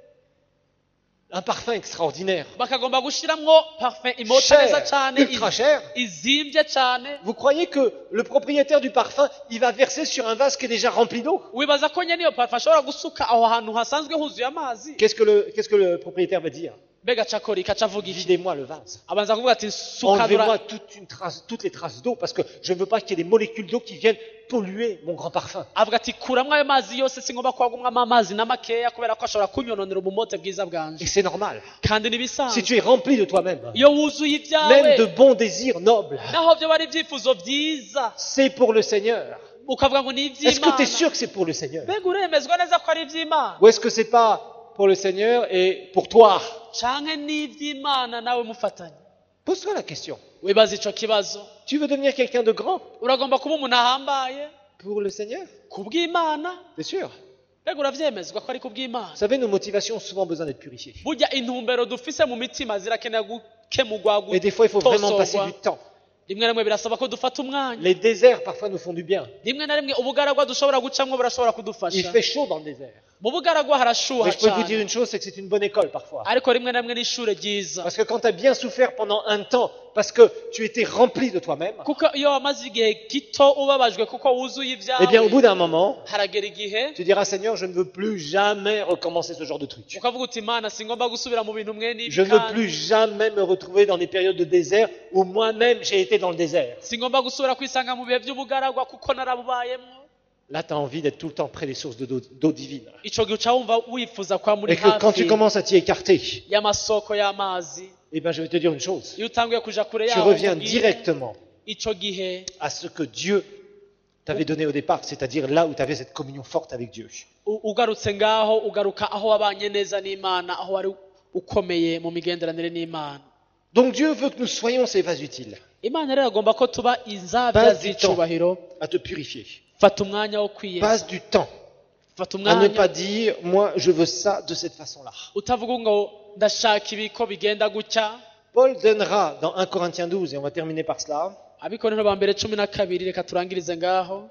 un parfum extraordinaire, bakagomba gushiramwo parfum imota neza cher, cane ultra cher, izimvye cane vous croyez que le propriétaire du parfum, il va verser sur un vase qui est déjà rempli d'eau? wibaza ko nyene iyo parfum ashobora gusuka aho hantu hasanzwe huzuye amazi Qu'est-ce que le propriétaire va dire? mbega cakora ikaca avuga iki Videz-moi le vase. abanza kuvuga ati Enlevez-moi sukanura toutes les traces d'eau parce que je ne veux pas qu'il y ait des molécules d'eau qui viennent polluer mon grand parfum. avuga ati kuramwo ayo mazi yose singomba kwagumwamo amazi na makeya kubera ko ashobora kunyononera ubumote bwiza bwanje Et c'est normal. kandi Si nibisanzwe tu es rempli de toi-même, iyo wuzuye même de ibyawe bons désirs nobles, naho byo bari ibyifuzo byiza c'est pour le Seigneur. ukavuga ngo ni Est-ce que tu es iby'imana sûr que c'est pour le Seigneur? mbega uremezwa neza ko ari iby'imana Ou est-ce que c'est pas pour le Seigneur et pour toi? canke n'iby'imana nawe mufatanye Pose-toi la question. wibaza ico kibazo Tu veux devenir quelqu'un de grand uragomba kuba umuntu ahambaye pour le Seigneur? kubw'imana C'est sûr. mbega uravyemezwa ko ari kubw'imana Vous savez, nos motivations ont souvent besoin d'être purifiées. burya intumbero dufise mu mitima zirakenera gukemurwa Et des fois, il faut vraiment passer gutosorwa du temps. rimwe na rimwe birasaba ko dufata umwanya Les déserts, parfois, nous font du bien. rimwe na rimwe ubugaragwa dushobora gucamwo burashobora Il kudufasha fait chaud dans le désert. mu bugaragwa harashuha Mais je peux vous dire cane une chose, c'est que c'est une bonne école parfois. ariko rimwe na rimwe n'ishure ryiza Parce que quand tu as bien souffert pendant un temps, parce que tu étais rempli de toi-même, kuko iyo wamaze igihe gito ubabajwe kuko wuzuye eh bien, au bout ibyawe d'un moment, haragera igihe tu diras, Seigneur, je ne veux plus jamais recommencer ce genre de truc. ukavuga uti imana singomba gusubira mu bintu mwe Je n'ibi ne veux kandi plus jamais me retrouver dans des périodes de désert où moi-même j'ai été dans le désert. singomba gusubira kwisanga mu bihe by'ubugaragwa kuko narabubayemwo Là, tu as envie d'être tout le temps près des sources d'eau divine. ico gihe uca wumva wifuza kwa muri Et que quand tu hafi commences à t'y écarter, y'amasoko y'amazi eh bien, je vais te dire une chose. iyo utanguye kuja kure Tu yaho reviens ubwire, directement ico gihe à ce que Dieu t'avait donné au départ, c'est-à-dire là où tu avais cette communion forte avec Dieu. ugarutse ngaho ugaruka aho wabanye neza n'imana aho wari ukomeye mu migenderanire n'Imana. Donc Dieu veut que nous soyons ces vases utiles, Imana rero agomba ko tuba inzabya Passe du z'icubahiro. à te purifier. Fata umwanya wo kwiyeza, Passe du temps fata à ne pas umwanya dire, moi je veux ça de cette façon-là. utavuga ngo ndashaka ibi ko bigenda gutya. Paul donnera dans 1 Corinthiens 12, et on va terminer par cela, Abikorintho ba mbere 12, reka turangirize ngaho.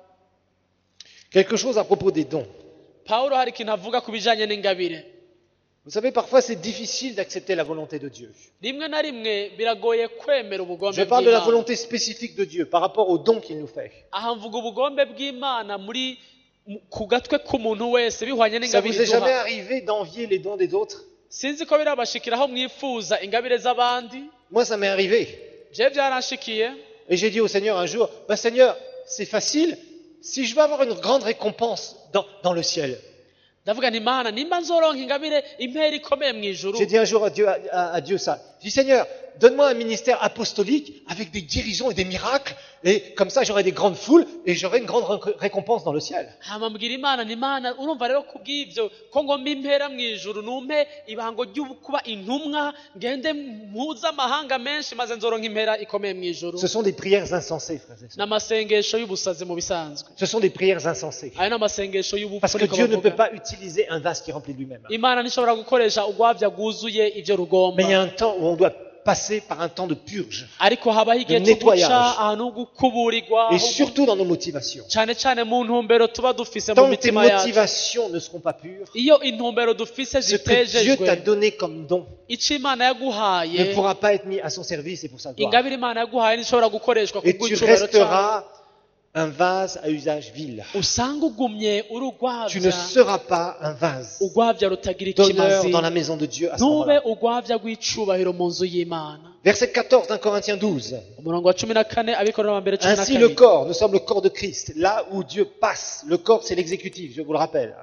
quelque chose à propos des dons. Pawulo hari ikintu avuga ku bijanye n'ingabire. Vous savez, parfois c'est difficile d'accepter la volonté de Dieu. Rimwe na rimwe biragoye kwemera ubugombe Je parle de la bw'Imana. volonté spécifique de Dieu par rapport aux dons qu'il nous fait. Aha mvuga ubugombe bw'Imana muri ku gatwe k'umuntu wese bihwanye Ça n'ingabire vous est jamais duha. arrivé d'envier les dons des autres? Sinzi ko birabashikiraho mwifuza ingabire z'abandi. Moi, ça m'est arrivé. Je byaranshikiye. Et j'ai dit au Seigneur un jour, bah Seigneur, c'est facile, si je veux avoir une grande récompense dans le ciel. Ndavuga nti Imana nimba nzoronka ingabire impera ikomeye mu ijuru. J'ai dit un jour à Dieu ça. J'ai dit, Seigneur, donne-moi un ministère apostolique avec des guérisons et des miracles, et comme ça j'aurai des grandes foules et j'aurai une grande récompense dans le ciel. Hama mbwira Imana nti Imana urumva rero kubw'ivyo ko ngomba impera mu ijuru numpe ibango ry'ukuba intumwa ngende mpuza amahanga menshi maze nzoronka impera ikomeye mu ijuru. Ce sont des prières insensées, frères et sœurs. N'amasengesho y'ubusazi mu bisanzwe. Ce sont des prières insensées. Ayo n'amasengesho Parce que y'ubupfu Dieu ne peut pas utiliser un vase qui remplit lui-même. Imana ntishobora gukoresha ugwavya guzuye ivyo rugomba. Mais il y a un temps où on doit passer par un temps de purge. Ariko habaho igihe de cyo guca nettoyage. ahantu gukuburirwa Et surtout dans nos motivations. cyane cyane mu ntumbero tuba dufise mu Tant que tes mitima yacu. motivations ne seront pas pures, Iyo intumbero dufise ce que Dieu t'a zitejejwe donné comme don ico Imana yaguhaye ne pourra pas être mis à son service et pour sa gloire. ingabire Imana yaguhaye ntishobora gukoreshwa Et tu kubw'icubahiro cyawe. resteras un vase à usage vil. Usanga ugumye uri Tu ne ugwavya seras pas un vase ugwavya rutagira d'honneur ikimazi, dans la maison de Dieu à ce ntube moment-là. ugwavya rw'icubahiro mu nzu y'Imana. Verset 14 d'un Corinthiens 12. Umurongo wa 14 Abikorintho ba mbere Ainsi le 12. corps, nous sommes le corps de Christ, là où Dieu passe. Le corps c'est l'exécutif, je vous le rappelle.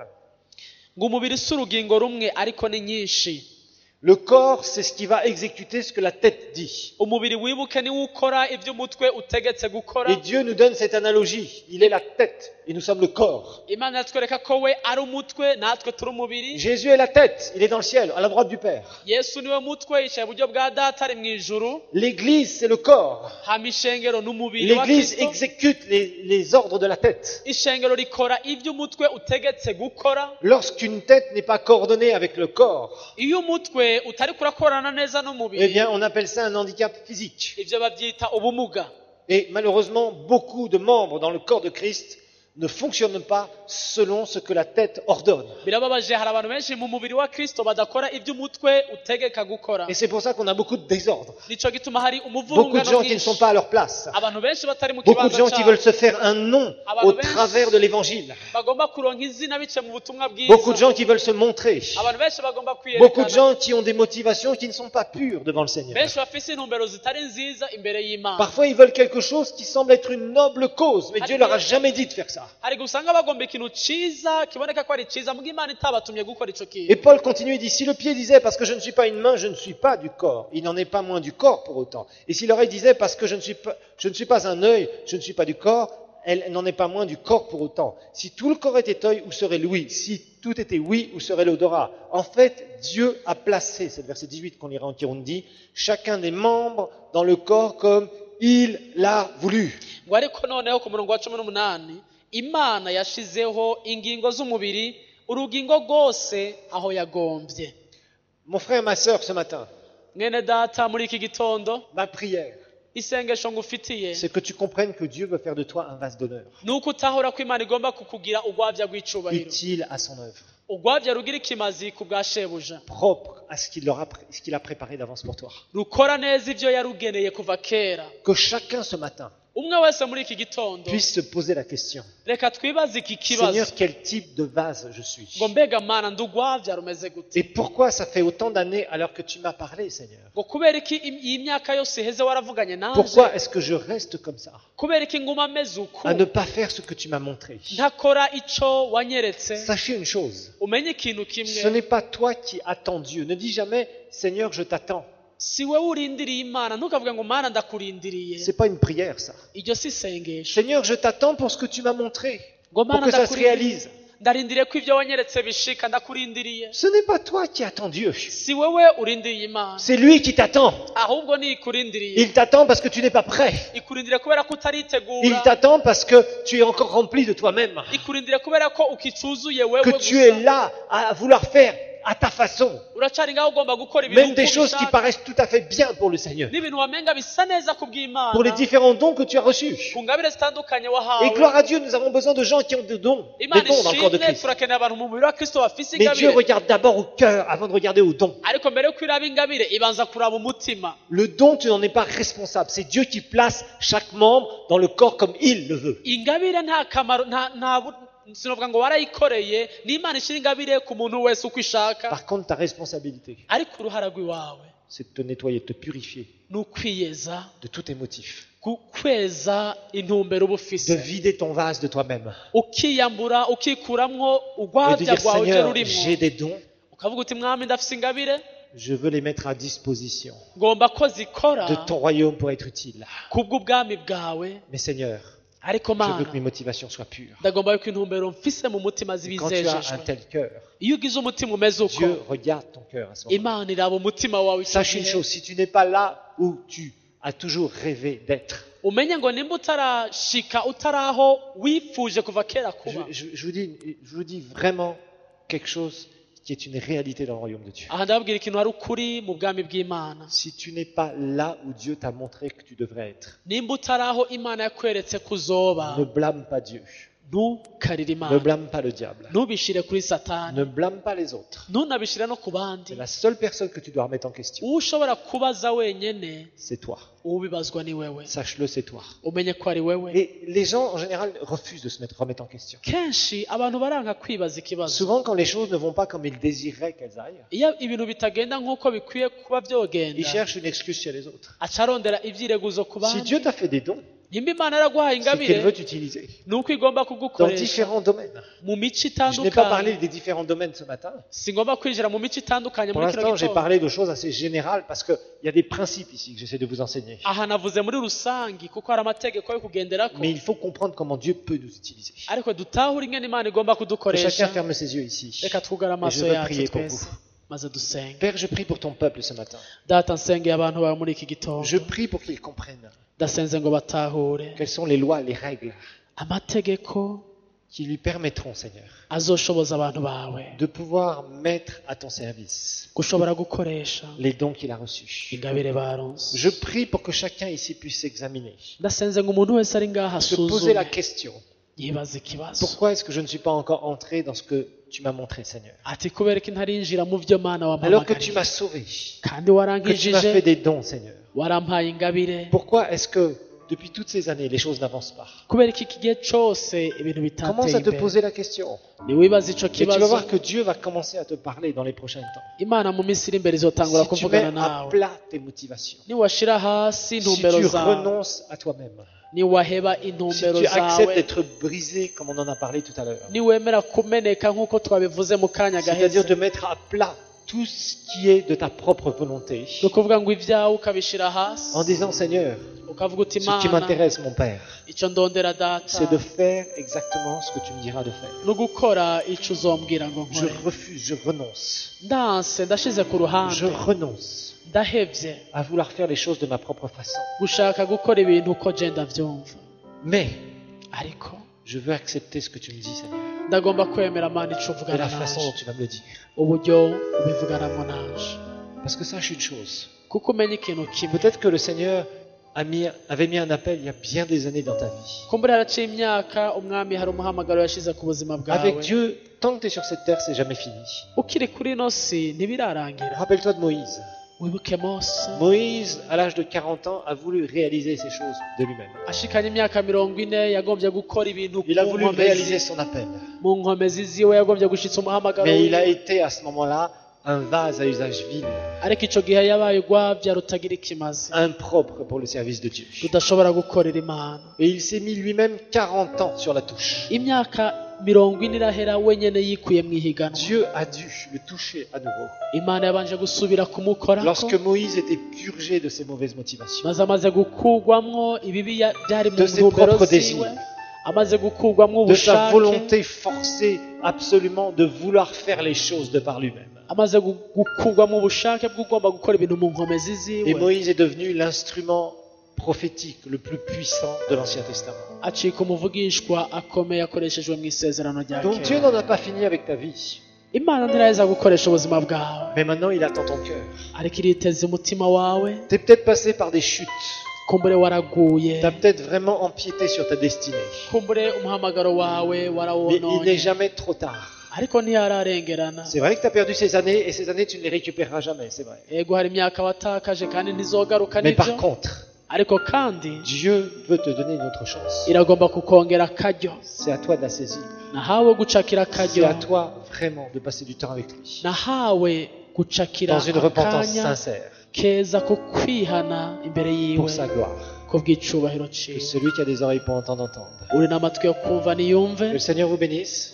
ngo umubiri si urugingo rumwe ariko ni nyinshi. Le corps c'est ce qui va exécuter ce que la tête dit. Umubiri wibuke niwo ukora ivyo umutwe utegetse gukora. Et Dieu nous donne cette analogie. Il est la tête et nous sommes le corps. Imana yatwereka ko we ari umutwe natwe turi umubiri. Jésus est la tête, il est dans le ciel, à la droite du Père. Yesu niwe mutwe yicaye iburyo bwa data ari mu ijuru. L'église c'est le corps. hama ishengero n'umubiri wa L'église Kristo. exécute les ordres de la tête. Ishengero rikora ivyo umutwe utegetse gukora. Lorsqu'une tête n'est pas coordonnée avec le corps, Iyo umutwe utari kurakorana neza eh n'umubiri, bien on appelle ça un handicap physique. ivyo bavyita ubumuga. Et malheureusement, beaucoup de membres dans le corps de Christ ne fonctionnent pas selon ce que la tête ordonne. Birababaje hari abantu benshi mu mubiri wa Kristo badakora ivyo umutwe utegeka gukora. Et c'est pour ça qu'on a beaucoup de désordre. Nico gituma hari Beaucoup de umuvurungano gens qui ne sont pas à leur place. abantu benshi batari mu Beaucoup de gens kibanza qui cyabo. veulent se faire un nom au travers de l'évangile. Bagomba kuronka izina bice mu butumwa bwiza. Beaucoup de gens qui veulent se montrer. Abantu benshi bagomba Beaucoup de kwiyerekana. gens qui ont des motivations qui ne sont pas pures devant le Seigneur. Benshi bafise intumbero zitari nziza imbere y'Imana. Parfois, ils veulent quelque chose qui semble être une noble cause, mais Dieu leur a jamais dit de faire ça. Hari gusanga bagomba ikintu ciza kiboneka ko ari ciza muga Imana itabatumye gukora ico kintu. Et Paul continue et dit, si le pied disait, parce que je ne suis pas une main, je ne suis pas du corps, il n'en est pas moins du corps pour autant. Et si l'oreille disait, parce que je ne suis pas un œil, je ne suis pas du corps, elle n'en est pas moins du corps pour autant. Si tout le corps était œil, où serait l'ouïe? Si tout était oui, où serait l'odorat? En fait, Dieu a placé, c'est le verset 18 qu'on lira en Kirundi, chacun des membres dans le corps comme il l'a voulu. Ngo ariko noneho ku murongo wa 18 Imana yashizeho ingingo z'umubiri urugingo rwose aho yagombye. Mon frère, ma sœur, ce matin, Mwene data muri iki gitondo ma prière, isengesho ngufitiye c'est que tu comprennes que Dieu veut faire de toi un vase d'honneur, nuko utahura ko Imana igomba kukugira ugwavya rw'icubahiro. utile à son œuvre, Ugwavya rugira ikimazi ku bwa shebuja. propre à ce qu'il a préparé d'avance pour toi. Rukora neza ivyo yarugeneye kuva kera. Que chacun ce matin Umwe wese muri iki gitondo puisse se poser la question, reka twibaze iki kibazo. Seigneur, quel type de vase je suis? Ngo mbega Mana ndugwavya rumeze gute? Et pourquoi ça fait autant d'années alors que tu m'as parlé, Seigneur? Ngo kubera iki iyi myaka yose iheze waravuganye nanje? Pourquoi est-ce que je reste comme ça, Kubera iki nguma ameze uku? à ne pas faire ce que tu m'as montré? Ntakora ico wanyeretse. Sachez une chose, Umenye ikintu ce kimwe. n'est pas toi qui attends Dieu. Ne dis jamais, Seigneur, je t'attends. Si wewe urindiriye Imana ntukavuge ngo Mana ndakurindiriye. C'est pas une prière, ça. Iryo si isengesho. Seigneur, je t'attends pour ce que tu m'as montré, Ngo pour Mana que ça se ndakurindiriye. réalise. ndarindiriye ko ibyo wanyeretse bishika ndakurindiriye Ce n'est pas toi qui attends Dieu. si wewe urindiriye imana C'est lui qui t'attend. ahubwo ni ikurindiriye Il t'attend parce que tu n'es pas prêt. ikurindiriye kubera ko Il utaritegura t'attend parce que tu es encore rempli de toi-même. ikurindiriye kubera ko ukicuzuye wewe Que tu es gusa là à vouloir faire à ta façon. uracari ngaho ugomba gukora ibintu Même des uko choses qui ubishaka paraissent tout à fait bien pour le Seigneur. n'ibintu wamenga bisa neza ku Pour les bw'imana différents dons que tu as reçus. ku ngabire zitandukanye Et wahawe gloire à Dieu, nous avons besoin de gens qui ont des dons. Des imana dons dans le corps de ishimwe Christ. turakeneye abantu mu mubiri wa kristo bafise Mais Dieu ingabire regarde d'abord au cœur avant de regarder au don. ariko mbere yuko iraba ingabire ibanza kuraba umutima Le don, tu n'en es pas responsable. C'est Dieu qui place chaque membre dans le corps comme il le veut. ingabire nta kamaro sinovuga ngo warayikoreye n'imana ishyira ingabire ku muntu wese uko ishaka Par contre, ta responsabilité, ariko uruhara rw'iwawe c'est de te nettoyer, de te purifier ni ukwiyeza de tous tes motifs. kweza intumbero uba De ufise vider ton vase de toi-même. ukiyambura ukikuramwo Et de urwabya dire, rwawe uje Seigneur, rurimo j'ai des dons. ukavuga uti mwami ndafise ingabire Je veux les mettre à disposition ngomba ko zikora de ton royaume pour être utile. kubw'ubwami bwawe Mais Seigneur, ariko je veux mana que mes motivations soient pures. ndagomba yuko intumbero mfise mu mutima Et quand tu as un zibizejejwe tel cœur, iyo ugize umutima umeze uko Dieu regarde ton cœur à ce moment. imana iraba umutima wawe icyo Sache une gihe chose, si tu n'es pas là où tu as toujours rêvé d'être, umenye ngo nimba utarashika utaraho wifuje kuva kera kuba je vous dis vraiment quelque chose qui est une réalité dans le royaume de Dieu. aha ndababwira ikintu hari ukuri mu bwami bw'imana Si tu n'es pas là où Dieu t'a montré que tu devrais être, nimba utaraho imana yakweretse kuzoba ne blâme pas Dieu, ntukarire ne imana blâme pas le diable, ntubishire kuri satani ne blâme pas les autres. ntunabishire no ku bandi C'est la seule personne que tu dois remettre en question, uwo ushobora kubaza wenyene c'est toi. ubibazwa ni wewe Sache-le, c'est toi. umenye ko ari wewe Et les gens, en général, refusent de se remettre en question. kenshi abantu baranka kwibaza ikibazo Souvent, quand les choses ne vont pas comme ils désireraient qu'elles aillent, iyo ibintu bitagenda nk'uko bikwiye kuba ils byogenda cherchent une excuse chez les autres. aca arondera ibyireguzo ku Si bandi Dieu t'a fait des dons, nimba imana yaraguhaye c'est qu'elle ingabire veut t'utiliser ni uko igomba dans kugukoresha différents domaines. mu mico Je n'ai pas itandukanye parlé des différents domaines ce matin. si ngomba kwinjira mu mico itandukanye Pour muri kino l'instant, j'ai gitondo parlé de choses assez générales parce qu'il y a des principes ici que j'essaie de vous enseigner. aha navuze muri rusangi kuko hari amategeko yo kugenderako Mais il faut comprendre comment Dieu peut nous utiliser. ariko dutahure ingene imana igomba Que chacun kudukoresha ferme ses yeux ici. reka twugare Et amaso je veux yacu prier pour twese vous. maze dusenge Père, je prie pour ton peuple ce matin. data nsengeye abantu bawe muri iki gitondo Je prie pour qu'ils comprennent ndasenze ngo batahure quelles sont les lois, les règles amategeko qui lui permettront, Seigneur, azoshoboza abantu bawe de pouvoir mettre à ton service gushobora gukoresha les dons qu'il a reçus. ingabire baronse Je prie pour que chacun ici puisse s'examiner, ndasenze ngo umuntu wese ari ngaha se poser la asuzume question, yibaza ikibazo pourquoi est-ce que je ne suis pas encore entré dans ce que tu m'as montré, Seigneur? ati kubera ko ntarinjira mu byo mana Alors que tu wampamagariye m'as sauvé, kandi que tu m'as warankijije fait des dons, Seigneur. warampaye ingabire Pourquoi est-ce que depuis toutes ces années, les choses n'avancent pas? kubera ko iki gihe cyose ibintu Commence bitateye à te imbere poser la question. niwibaza ico Et tu vas kibazo voir que Dieu va commencer à te parler dans les prochains temps. imana mu minsi iri imbere izotangura Si tu kuvugana mets à nawe plat tes motivations, niwashira hasi si intumbero tu zawe renonces à toi-même, niwaheba si intumbero tu acceptes zawe d'être brisé comme on en a parlé tout à l'heure, niwemera kumeneka nk'uko twabivuze mu kanya c'est-à-dire gaheze de mettre à plat tout ce qui est de ta propre volonté, ni ukuvuga ngo ibyawe ukabishira hasi en disant Seigneur, ukavuga uti ce qui imana m'intéresse, mon Père, icyo ndondera data c'est de faire exactement ce que tu me diras de faire. no gukora icyo uzombwira ngo Je nkore refuse, je renonce, ndanse ndashize ku je ruhande renonce ndahevye à vouloir faire les choses de ma propre façon. gushaka gukora ibintu uko je ndavyumva Mais ariko je veux accepter ce que tu me dis, Seigneur, ndagomba kwemera mana ico et uvugana la façon nanje dont tu vas me le dire. uburyo ubivuganamo nanje Parce que sache une chose, kuko umenya ikintu kimwe peut-être que le Seigneur avait mis un appel il y a bien des années dans ta vie. kumbura haraciye imyaka umwami hari umuhamagaro yashize ku buzima Avec bwawe Dieu, tant que tu es sur cette terre, c'est jamais fini. ukiri kuri ino si ntibirarangira Rappelle-toi de Moïse. wibuke mose Moïse, à l'âge de 40 ans, a voulu réaliser ces choses de lui-même. ashikanye imyaka 40 yagombye gukora ibintu Il a ku voulu nkomezi réaliser son appel. mu nkomezi ziwe yagombye gushitsa umuhamagaro Mais il a wiwe été à ce moment-là un vase à usage vil, ariko ico gihe yabaye urwavya rutagira ikimazi impropre pour le service de Dieu. rudashobora gukorera imana Et il s'est mis lui-même 40 ans sur la touche. imyaka 40 irahera wenyene yikuye mu ihiganwa Dieu a dû le toucher à nouveau. imana yabanje gusubira kumukorako Lorsque Moïse était purgé de ses mauvaises motivations, maze amaze gukugwamwo ibibi byari mu de ses ntumbero propres ziwe désirs, amaze gukurwamo de sa ubushake volonté forcée absolument de vouloir faire les choses de par lui-même. amaze gukurwamo ubushake bw'ugomba gukora ibintu mu nkomezi Et ziwe Moïse est devenu l'instrument prophétique le plus puissant de l'Ancien Testament. acika umuvugishwa akomeye akoreshejwe mu isezerano rya Donc Dieu kera n'en a pas fini avec ta vie. imana ntiraheza gukoresha ubuzima bwawe Mais maintenant, il attend ton cœur. ariko iriteze umutima wawe Tu es peut-être passé par des chutes. kumbure waraguye Tu as peut-être vraiment empiété sur ta destinée. kumbure umuhamagaro wawe Mais il n'est warawononye jamais trop tard. ariko ntiyararengerana C'est vrai que tu as perdu ces années et ces années, tu ne les récupéreras jamais, c'est vrai. yego hari imyaka watakaje kandi ntizogaruka Mais nibyo par contre, ariko kandi Dieu veut te donner une autre chance. iragomba kukongera akaryo C'est à toi de la saisir. nahawe gucakira C'est akaryo à toi vraiment de passer du temps avec lui. nahawe gucakira Dans une repentance akanya sincère keza ko kwihana imbere yiwe pour sa gloire. ko bw'icubahiro Que ciwe celui qui a des oreilles pour entendre, entende. uri n'amatwi yo kumva niyumve Que le Seigneur vous bénisse.